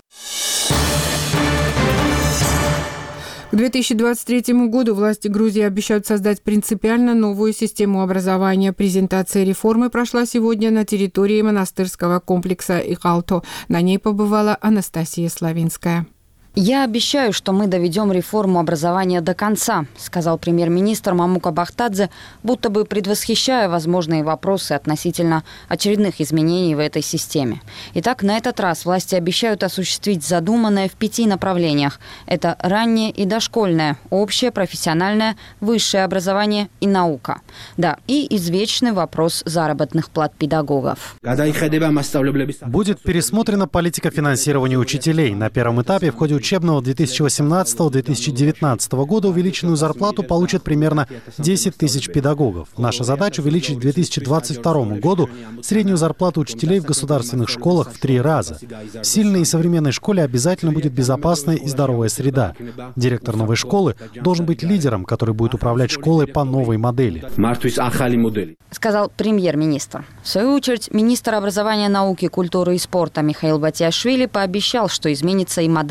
К две тысячи двадцать третьему году власти Грузии обещают создать принципиально новую систему образования. Презентация реформы прошла сегодня на территории монастырского комплекса Ихалто. На ней побывала Анастасия Славинская. «Я обещаю, что мы доведем реформу образования до конца», сказал премьер-министр Мамука Бахтадзе, будто бы предвосхищая возможные вопросы относительно очередных изменений в этой системе. Итак, на этот раз власти обещают осуществить задуманное в пяти направлениях. Это раннее и дошкольное, общее, профессиональное, высшее образование и наука. Да, и извечный вопрос заработных плат педагогов. Будет пересмотрена политика финансирования учителей. На первом этапе в ходе учебного две тысячи восемнадцатого — две тысячи девятнадцатого года увеличенную зарплату получат примерно десять тысяч педагогов. Наша задача — увеличить к две тысячи двадцать второму году среднюю зарплату учителей в государственных школах в три раза. В сильной и современной школе обязательно будет безопасная и здоровая среда. Директор новой школы должен быть лидером, который будет управлять школой по новой модели. Сказал премьер-министр. В свою очередь, министр образования, науки, культуры и спорта Михаил Батиашвили пообещал, что изменится и модель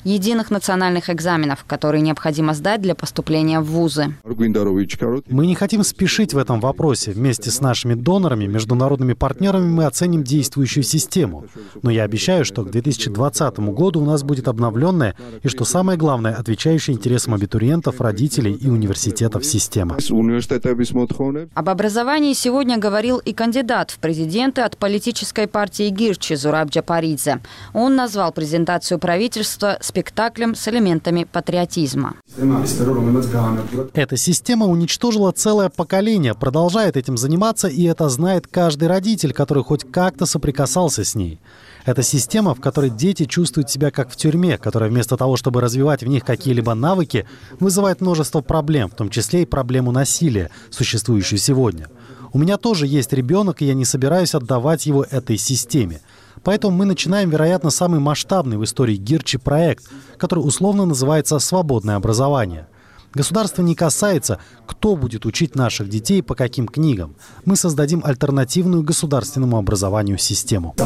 единых национальных экзаменов, которые необходимо сдать для поступления в вузы. Мы не хотим спешить в этом вопросе. Вместе с нашими донорами, международными партнерами мы оценим действующую систему. Но я обещаю, что к две тысячи двадцатому году у нас будет обновленная и, что самое главное, отвечающая интересам абитуриентов, родителей и университетов система. Об образовании сегодня говорил и кандидат в президенты от политической партии Гирчи Зураб Джапаридзе. Он назвал презентацию правительства спектаклем с элементами патриотизма. Эта система уничтожила целое поколение, продолжает этим заниматься, и это знает каждый родитель, который хоть как-то соприкасался с ней. Это система, в которой дети чувствуют себя как в тюрьме, которая вместо того, чтобы развивать в них какие-либо навыки, вызывает множество проблем, в том числе и проблему насилия, существующую сегодня. У меня тоже есть ребенок, и я не собираюсь отдавать его этой системе. Поэтому мы начинаем, вероятно, самый масштабный в истории Гирчи проект, который условно называется «Свободное образование». Государство не касается, кто будет учить наших детей по каким книгам. Мы создадим альтернативную государственному образованию систему.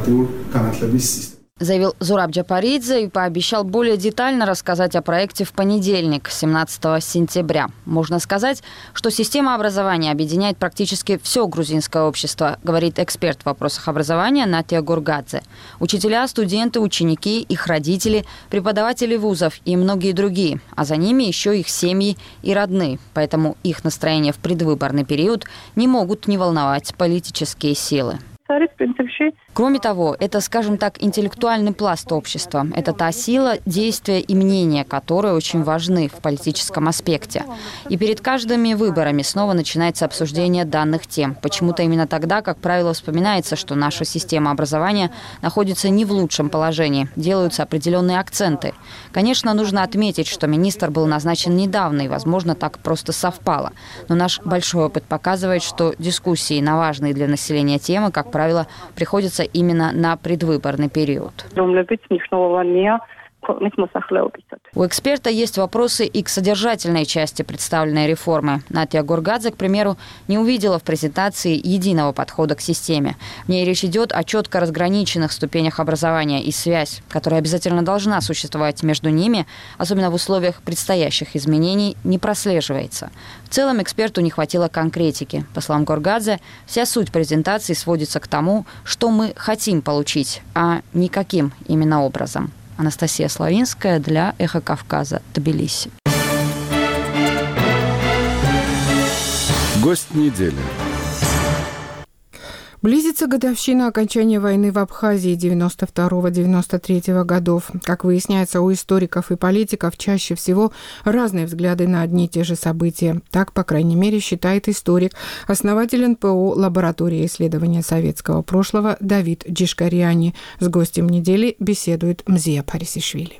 Заявил Зураб Джапаридзе и пообещал более детально рассказать о проекте в понедельник, семнадцатого сентября. Можно сказать, что система образования объединяет практически все грузинское общество, говорит эксперт в вопросах образования Натия Гургадзе. Учителя, студенты, ученики, их родители, преподаватели вузов и многие другие. А за ними еще их семьи и родные. Поэтому их настроение в предвыборный период не могут не волновать политические силы. Кроме того, это, скажем так, интеллектуальный пласт общества. Это та сила, действия и мнения, которые очень важны в политическом аспекте. И перед каждыми выборами снова начинается обсуждение данных тем. Почему-то именно тогда, как правило, вспоминается, что наша система образования находится не в лучшем положении. Делаются определенные акценты. Конечно, нужно отметить, что министр был назначен недавно, и, возможно, так просто совпало. Но наш большой опыт показывает, что дискуссии на важные для населения темы, как правило, приходятся именно на предвыборный период. У эксперта есть вопросы и к содержательной части представленной реформы. Натия Гургадзе, к примеру, не увидела в презентации единого подхода к системе. В ней речь идет о четко разграниченных ступенях образования, и связь, которая обязательно должна существовать между ними, особенно в условиях предстоящих изменений, не прослеживается. В целом эксперту не хватило конкретики. По словам Гургадзе, вся суть презентации сводится к тому, что мы хотим получить, а не каким именно образом. Анастасия Славинская для «Эхо Кавказа», Тбилиси. Гость недели. Близится годовщина окончания войны в Абхазии девяносто второго — девяносто третьего годов. Как выясняется, у историков и политиков чаще всего разные взгляды на одни и те же события. Так, по крайней мере, считает историк, основатель эн пэ о «Лаборатория исследования советского прошлого» Давид Джишкариани. С гостем недели беседует Мзия Парисишвили.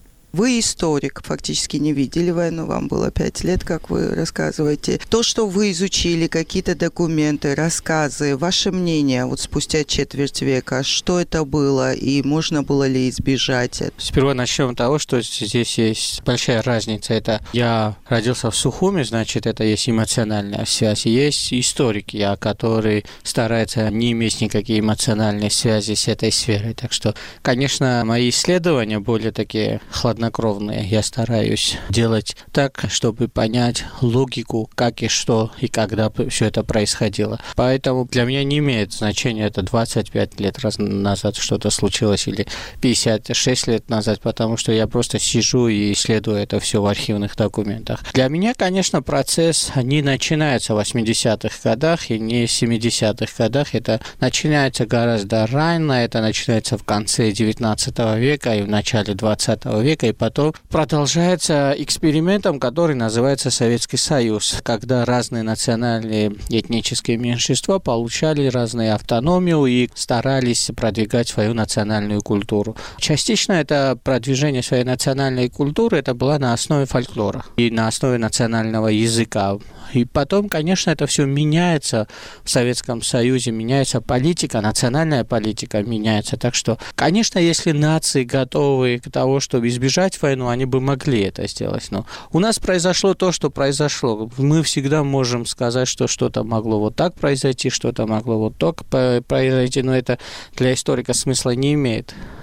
Вы историк, фактически не видели войну, вам было пять лет, как вы рассказываете. То, что вы изучили, какие-то документы, рассказы, ваше мнение, вот спустя четверть века, что это было и можно было ли избежать? Сперва начнем с того, что здесь есть большая разница. Это я родился в Сухуми, значит, это есть эмоциональная связь. Есть историки, которые стараются не иметь никакие эмоциональные связи с этой сферой. Так что, конечно, мои исследования более такие хладнокровные. Я стараюсь делать так, чтобы понять логику, как и что и когда все это происходило. Поэтому для меня не имеет значения, это двадцать пять лет назад что-то случилось или пятьдесят шесть лет назад, потому что я просто сижу и исследую это все в архивных документах. Для меня, конечно, процесс не начинается в восьмидесятых годах и не в семидесятых годах. Это начинается гораздо раньше, это начинается в конце девятнадцатого века и в начале двадцатого века, и потом продолжается экспериментом, который называется Советский Союз, когда разные национальные этнические меньшинства получали разную автономию и старались продвигать свою национальную культуру. Частично это продвижение своей национальной культуры это было на основе фольклора и на основе национального языка. И потом, конечно, это все меняется в Советском Союзе, меняется политика, национальная политика меняется. Так что, конечно, если нации готовы к тому, чтобы избежать войну, они бы могли это сделать. Но у нас произошло то, что произошло. Мы всегда можем сказать, что что-то могло вот так произойти, что-то могло вот так произойти, но это для историка смысла не имеет.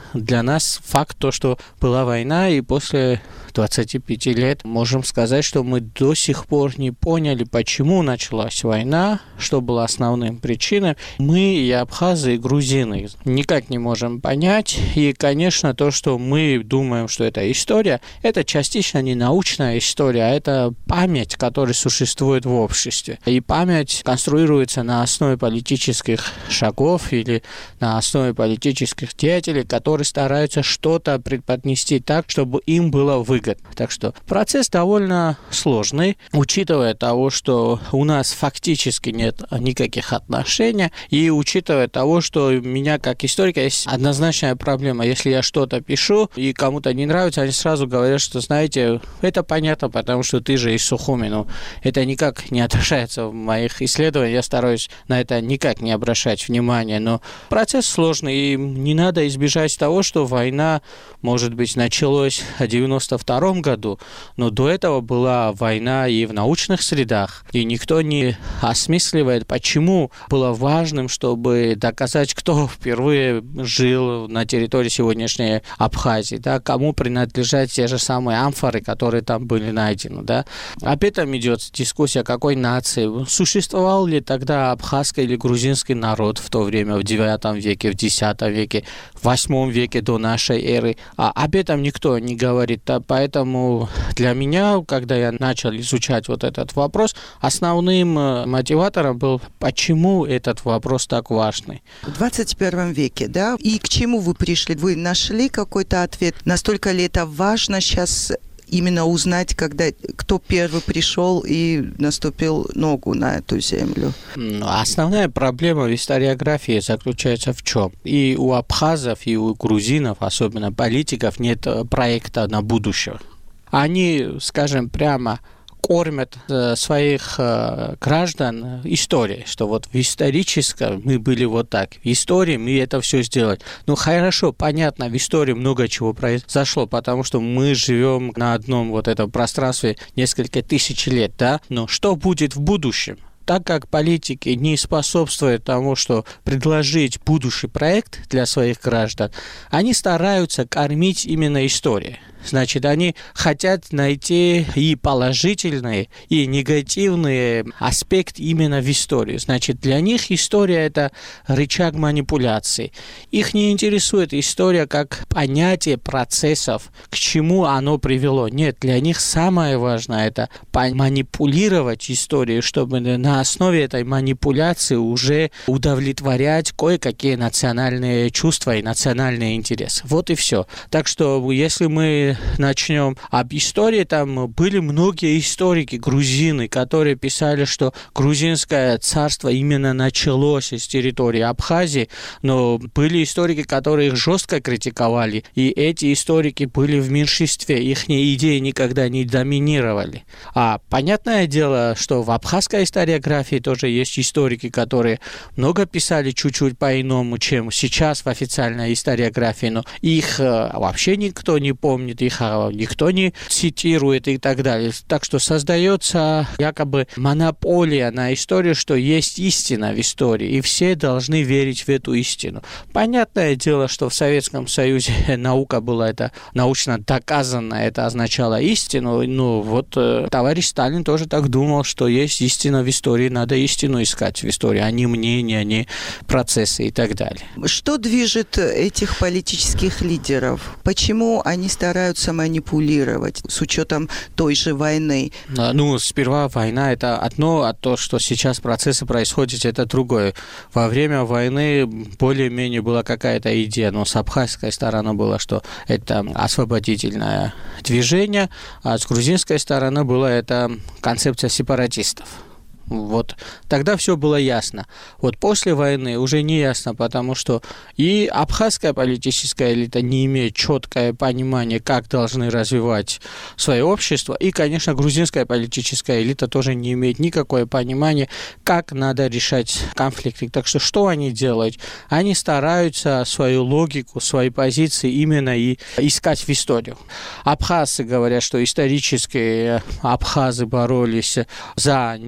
для нас факт то, что была война, и после двадцати пяти лет можем сказать, что мы до сих пор не поняли, почему началась война, что было основным причиной. Мы и абхазы, и грузины никак не можем понять. И, конечно, то, что мы думаем, что это история, это частично не научная история, а это память, которая существует в обществе. И память конструируется на основе политических шагов или на основе политических деятелей, которые стараются что-то преподнести так, чтобы им было выгодно. Так что процесс довольно сложный, учитывая того, что у нас фактически нет никаких отношений, и учитывая того, что у меня как историка есть однозначная проблема. Если я что-то пишу и кому-то не нравится, они сразу говорят, что, знаете, это понятно, потому что ты же из Сухуми. Но это никак не отражается в моих исследованиях. Я стараюсь на это никак не обращать внимания. Но процесс сложный, и не надо избежать того, что война, может быть, началась в девяносто втором году, но до этого была война и в научных средах, и никто не осмысливает, почему было важным, чтобы доказать, кто впервые жил на территории сегодняшней Абхазии, да, кому принадлежат те же самые амфоры, которые там были найдены. Да. Об этом идет дискуссия, какой нации. Существовал ли тогда абхазский или грузинский народ в то время, в девятом веке, в десятом веке, в восьмом веке до нашей эры. А об этом никто не говорит. Поэтому для меня, когда я начал изучать вот этот вопрос, основным мотиватором был, почему этот вопрос так важный. В двадцать первом веке, да? И к чему вы пришли? Вы нашли какой-то ответ? Настолько ли это важно сейчас именно узнать, когда кто первый пришел и наступил ногу на эту землю? Основная проблема в историографии заключается в чем? И у абхазов, и у грузинов, особенно политиков, нет проекта на будущее. Они, скажем прямо, кормят своих граждан историей, что вот в историческом мы были вот так, в истории мы это все сделали. Ну хорошо, понятно, в истории много чего произошло, потому что мы живем на одном вот этом пространстве несколько тысяч лет, да, но что будет в будущем? Так как политики не способствуют тому, что предложить будущий проект для своих граждан, они стараются кормить именно историей. Значит, они хотят найти и положительные, и негативные аспекты именно в истории. Значит, для них история – это рычаг манипуляции. Их не интересует история как понятие процессов, к чему оно привело. Нет, для них самое важное – это манипулировать историей, чтобы на основе этой манипуляции уже удовлетворять кое-какие национальные чувства и национальные интересы. Вот и все. Так что, если мы начнем об истории, там были многие историки, грузины, которые писали, что грузинское царство именно началось с территории Абхазии, но были историки, которые их жестко критиковали, и эти историки были в меньшинстве, их идеи никогда не доминировали. А понятное дело, что в абхазской историографии тоже есть историки, которые много писали чуть-чуть по-иному, чем сейчас в официальной историографии, но их вообще никто не помнит, их никто не цитирует и так далее. Так что создается якобы монополия на историю, что есть истина в истории, и все должны верить в эту истину. Понятное дело, что в Советском Союзе наука была это научно доказана, это означало истину. Ну вот э, товарищ Сталин тоже так думал, что есть истина в истории, надо истину искать в истории, а не мнения, не процессы и так далее. Что движет этих политических лидеров? Почему они стараются манипулировать с учетом той же войны? Ну, сперва война – это одно, а то, что сейчас процессы происходят, это другое. Во время войны более-менее была какая-то идея, но с абхазской стороны было, что это освободительное движение, а с грузинской стороны была это концепция сепаратистов. Вот тогда все было ясно. Вот после войны уже не ясно, потому что и абхазская политическая элита не имеет четкое понимание, как должны развивать свое общество, и, конечно, грузинская политическая элита тоже не имеет никакое понимание, как надо решать конфликты. Так что что они делают? Они стараются свою логику, свои позиции именно и искать в историю. Абхазцы говорят, что исторически абхазы боролись за независимость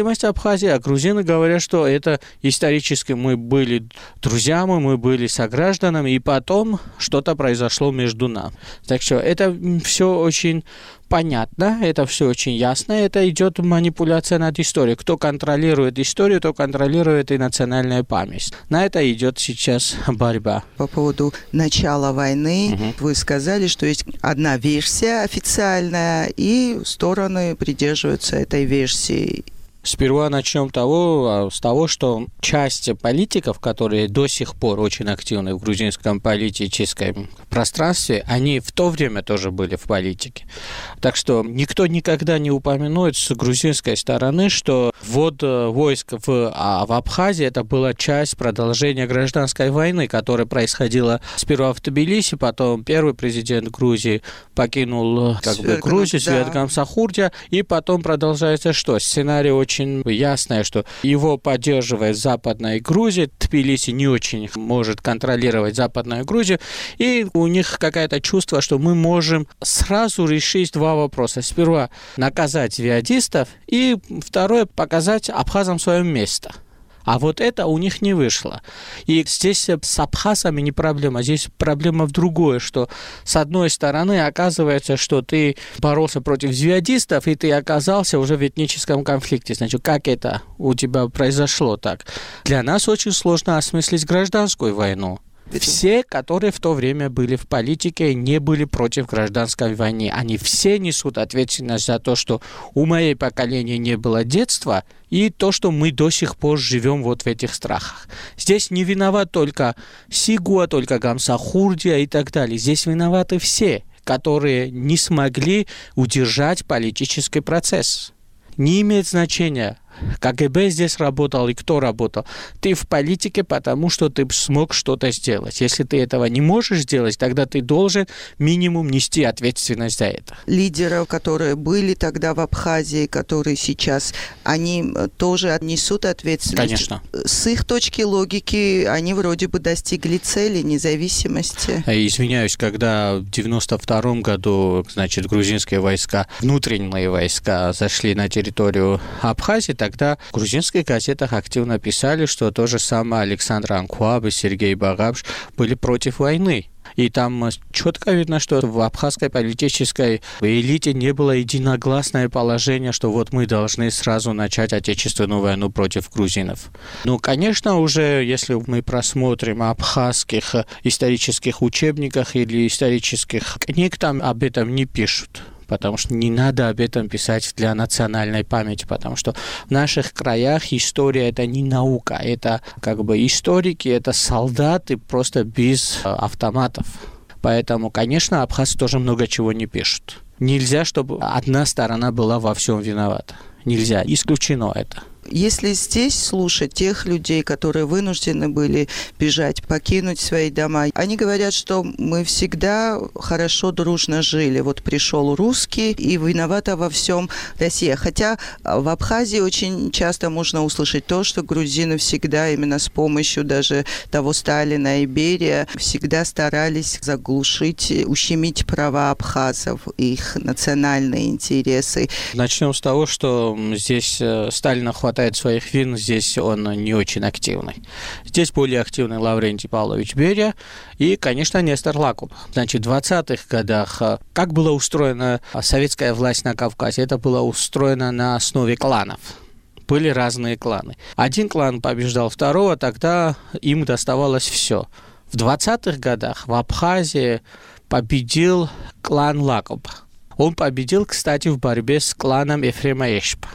независимость Абхазии, а грузины говорят, что это исторически мы были друзьями, мы были согражданами, и потом что-то произошло между нами. Так что это все очень понятно, это все очень ясно, это идет манипуляция над историей. Кто контролирует историю, то контролирует и национальная память. На это идет сейчас борьба. По поводу начала войны, угу. вы сказали, что есть одна версия официальная, и стороны придерживаются этой версии. Сперва начнем того, с того, что часть политиков, которые до сих пор очень активны в грузинском политическом пространстве, они в то время тоже были в политике. Так что никто никогда не упомянет с грузинской стороны, что ввод войск в, а в Абхазии это была часть продолжения гражданской войны, которая происходила сперва в Тбилиси, потом первый президент Грузии покинул как бы, Грузию, да. Светгам Сахурдия, и потом продолжается что? Сценарий очень Очень ясное, что его поддерживает Западная Грузия, Тбилиси не очень может контролировать Западную Грузию, и у них какое-то чувство, что мы можем сразу решить два вопроса. Сперва наказать джихадистов, и второе, показать абхазам свое место. А вот это у них не вышло. И здесь с абхазами не проблема, здесь проблема в другое, что с одной стороны оказывается, что ты боролся против джихадистов, и ты оказался уже в этническом конфликте. Значит, как это у тебя произошло так? Для нас очень сложно осмыслить гражданскую войну. Все, которые в то время были в политике, не были против гражданской войны. Они все несут ответственность за то, что у моей поколения не было детства, и то, что мы до сих пор живем вот в этих страхах. Здесь не виноват только Сигуа, только Гамсахурдия и так далее. Здесь виноваты все, которые не смогли удержать политический процесс. Не имеет значения, КГБ здесь работал и кто работал. Ты в политике, потому что ты смог что-то сделать. Если ты этого не можешь сделать, тогда ты должен минимум нести ответственность за это. Лидеры, которые были тогда в Абхазии, которые сейчас, они тоже несут ответственность. Конечно. С их точки логики они вроде бы достигли цели независимости. Извиняюсь, когда в девяносто втором году, значит, грузинские войска, внутренние войска зашли на территорию Абхазии, тогда в грузинских газетах активно писали, что то же самое Александр Анкуаб и Сергей Багапш были против войны. И там четко видно, что в абхазской политической элите не было единогласное положение, что вот мы должны сразу начать отечественную войну против грузинов. Ну, конечно, уже если мы просмотрим абхазских исторических учебниках или исторических книг, там об этом не пишут. Потому что не надо об этом писать для национальной памяти, потому что в наших краях история – это не наука, это как бы историки, это солдаты просто без автоматов. Поэтому, конечно, абхазцы тоже много чего не пишут. Нельзя, чтобы одна сторона была во всем виновата. Нельзя, исключено это. Если здесь слушать тех людей, которые вынуждены были бежать, покинуть свои дома, они говорят, что мы всегда хорошо, дружно жили. Вот пришел русский, и виновата во всем Россия. Хотя в Абхазии очень часто можно услышать то, что грузины всегда именно с помощью даже того Сталина и Берия всегда старались заглушить, ущемить права абхазов, их национальные интересы. Начнем с того, что здесь Сталина хватает своих вин, здесь он не очень активный. Здесь более активный Лаврентий Павлович Берия и, конечно, Нестор Лакуб. Значит, в двадцатых годах как была устроена советская власть на Кавказе? Это было устроено на основе кланов. Были разные кланы. Один клан побеждал второго, тогда им доставалось все. В двадцатых годах в Абхазии победил клан Лакуба. Он победил, кстати, в борьбе с кланом Ефрема Ешпа.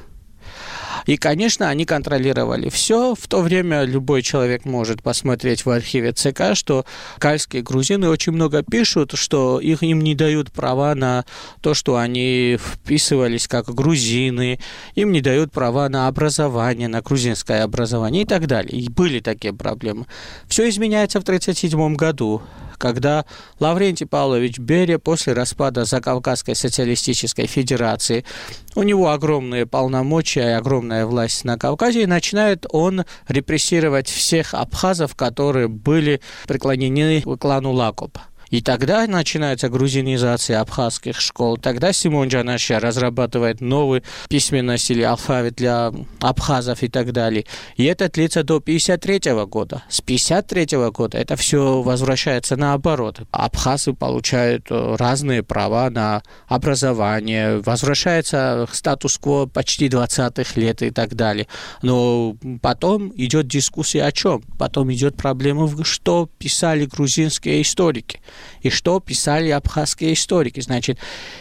И, конечно, они контролировали все. В то время любой человек может посмотреть в архиве ЦК, что кальские грузины очень много пишут, что их, им не дают права на то, что они вписывались как грузины, им не дают права на образование, на грузинское образование и так далее. И были такие проблемы. Все изменяется в тысяча девятьсот тридцать седьмом году, когда Лаврентий Павлович Берия после распада Закавказской социалистической федерации, у него огромные полномочия и огромная власть на Кавказе, и начинает он репрессировать всех абхазов, которые были преклонены к клану Лакуба. И тогда начинается грузинизация абхазских школ. Тогда Симон Джанашья разрабатывает новый письменность или алфавит для абхазов и так далее. И это длится до пятьдесят третьего года. С пятьдесят третьего года это все возвращается наоборот. Абхазы получают разные права на образование, возвращается статус-кво почти двадцатых лет и так далее. Но потом идет дискуссия о чем? Потом идет проблема, что писали грузинские историки и что писали абхазские историки. Значит,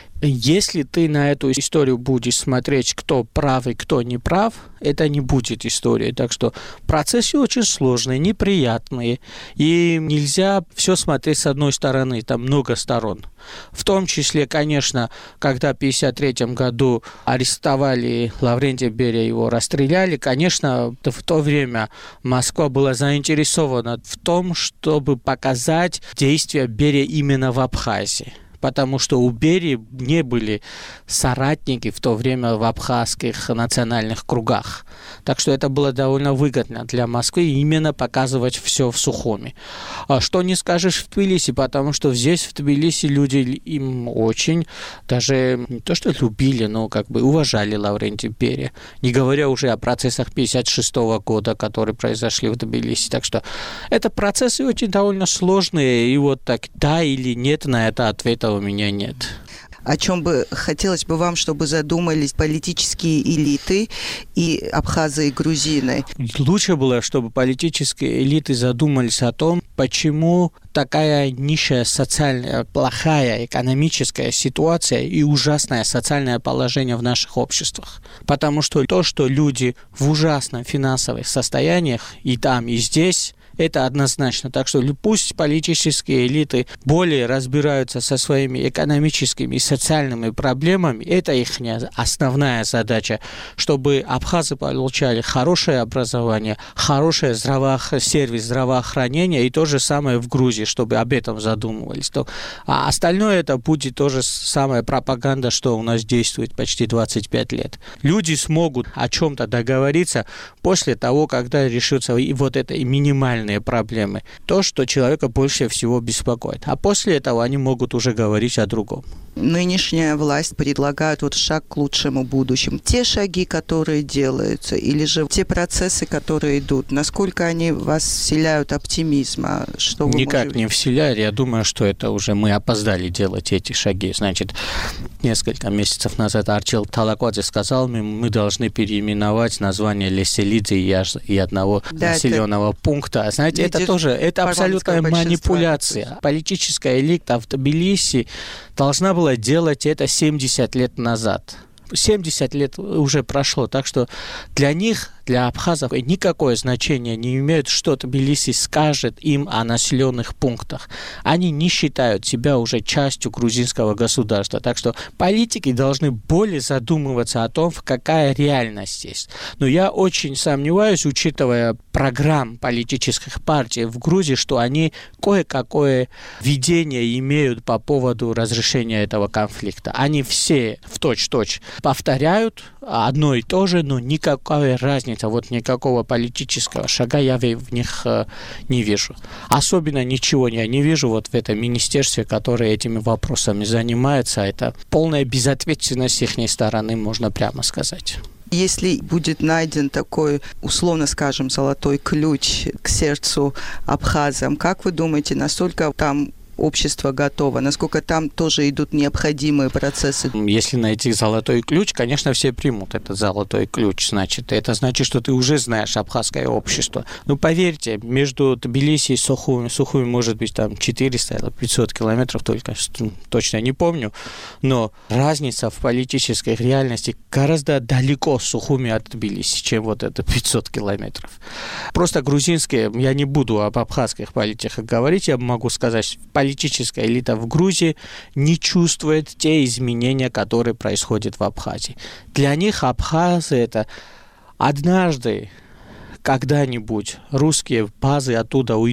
если ты на эту историю будешь смотреть, кто прав и кто не прав, это не будет история. Так что процессы очень сложные, неприятные, и нельзя все смотреть с одной стороны, там много сторон. В том числе, конечно, когда в пятьдесят третьем году арестовали Лаврентия Берия, его расстреляли, конечно, в то время Москва была заинтересована в том, чтобы показать действия Берия именно в Абхазии. Потому что у Берии не были соратники в то время в абхазских национальных кругах. Так что это было довольно выгодно для Москвы именно показывать все в Сухуми. Что не скажешь в Тбилиси, потому что здесь в Тбилиси люди им очень, даже не то что любили, но как бы уважали Лаврентия Берия. Не говоря уже о процессах пятьдесят шестого года, которые произошли в Тбилиси. Так что это процессы очень довольно сложные, и вот так да или нет на это ответа у меня нет. О чем бы хотелось бы вам, чтобы задумались политические элиты и абхазы, и грузины? Лучше было, чтобы политические элиты задумались о том, почему такая низкая социальная, плохая экономическая ситуация и ужасное социальное положение в наших обществах. Потому что то, что люди в ужасном финансовых состояниях и там, и здесь, это однозначно. Так что пусть политические элиты более разбираются со своими экономическими и социальными проблемами. Это их основная задача, чтобы абхазы получали хорошее образование, хороший здравоох... сервис здравоохранения, и то же самое в Грузии, чтобы об этом задумывались. А остальное это будет то же самое пропаганда, что у нас действует почти двадцать пять лет. Люди смогут о чем-то договориться после того, когда решатся и вот это и минимальное проблемы, то, что человека больше всего беспокоит. А после этого они могут уже говорить о другом. Нынешняя власть предлагает вот шаг к лучшему будущему. Те шаги, которые делаются, или же те процессы, которые идут, насколько они вас вселяют оптимизма? Что вы Никак можете... не вселяют. Я думаю, что это уже мы опоздали делать эти шаги. Значит, несколько месяцев назад Арчил Талакодзе сказал, мы, мы должны переименовать название Леселидзе и одного да, населенного это... пункта. Знаете, это тоже это абсолютная манипуляция. Политическая элита в Тбилиси должна была делать это семьдесят лет назад. семьдесят лет уже прошло, так что для них, для абхазов, никакое значение не имеет, что Тбилиси скажет им о населенных пунктах. Они не считают себя уже частью грузинского государства, так что политики должны более задумываться о том, какая реальность есть. Но я очень сомневаюсь, учитывая программ политических партий в Грузии, что они кое-какое видение имеют по поводу разрешения этого конфликта. Они все в точь-в-точь повторяют одно и то же, но никакой разницы, вот никакого политического шага я в них не вижу. Особенно ничего я не вижу вот в этом министерстве, которое этими вопросами занимается. Это полная безответственность с их стороны, можно прямо сказать. Если будет найден такой, условно скажем, золотой ключ к сердцу абхазам, как вы думаете, насколько там общество готово, насколько там тоже идут необходимые процессы? Если найти золотой ключ, конечно, все примут этот золотой ключ. Значит, это значит, что ты уже знаешь абхазское общество. Ну, поверьте, между Тбилиси и Сухуми, Сухуми может быть там четыреста или пятьсот километров, только точно не помню, но разница в политической реальности гораздо далеко Сухуми от Тбилиси, чем вот это пятьсот километров. Просто грузинские, я не буду об абхазских политиках говорить, я могу сказать, политическая элита в Грузии не чувствует те изменения, которые происходят в Абхазии. Для них абхазы это однажды, когда-нибудь русские базы оттуда уйдут.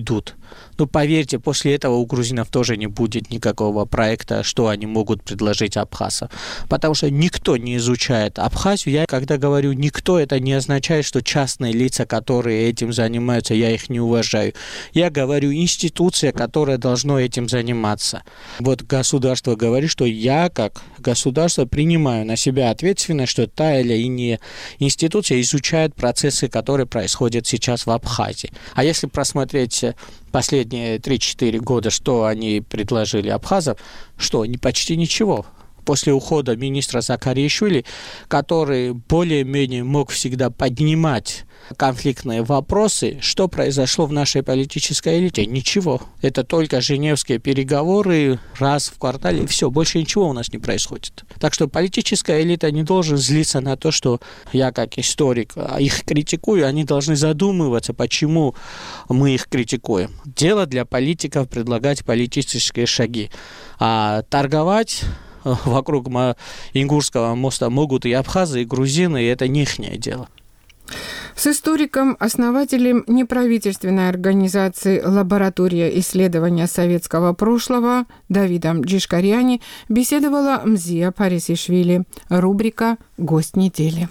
Но поверьте, после этого у грузинов тоже не будет никакого проекта, что они могут предложить абхазам. Потому что никто не изучает Абхазию. Я, когда говорю «никто», это не означает, что частные лица, которые этим занимаются, я их не уважаю. Я говорю институция, которая должна этим заниматься. Вот государство говорит, что я, как государство, принимаю на себя ответственность, что та или иная институция изучает процессы, которые происходят сейчас в Абхазии. А если просмотреть последние три-четыре года, что они предложили абхазам, что почти ничего. После ухода министра Закаришвили, который более-менее мог всегда поднимать конфликтные вопросы, что произошло в нашей политической элите? Ничего. Это только женевские переговоры раз в квартале, и все, больше ничего у нас не происходит. Так что политическая элита не должна злиться на то, что я как историк их критикую, они должны задумываться, почему мы их критикуем. Дело для политиков предлагать политические шаги, а торговать вокруг Ингурского моста могут и абхазы, и грузины, и это не ихнее дело. С историком, основателем неправительственной организации «Лаборатория исследования советского прошлого» Давидом Джишкаряни беседовала Мзия Парисишвили. Рубрика «Гость недели».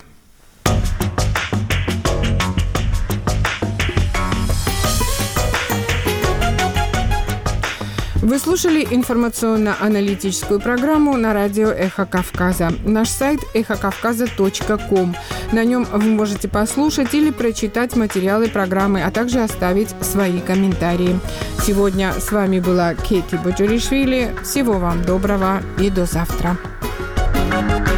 Вы слушали информационно-аналитическую программу на радио «Эхо Кавказа». Наш сайт эхо кавказа точка ком. На нем вы можете послушать или прочитать материалы программы, а также оставить свои комментарии. Сегодня с вами была Кейти Боджоришвили. Всего вам доброго и до завтра.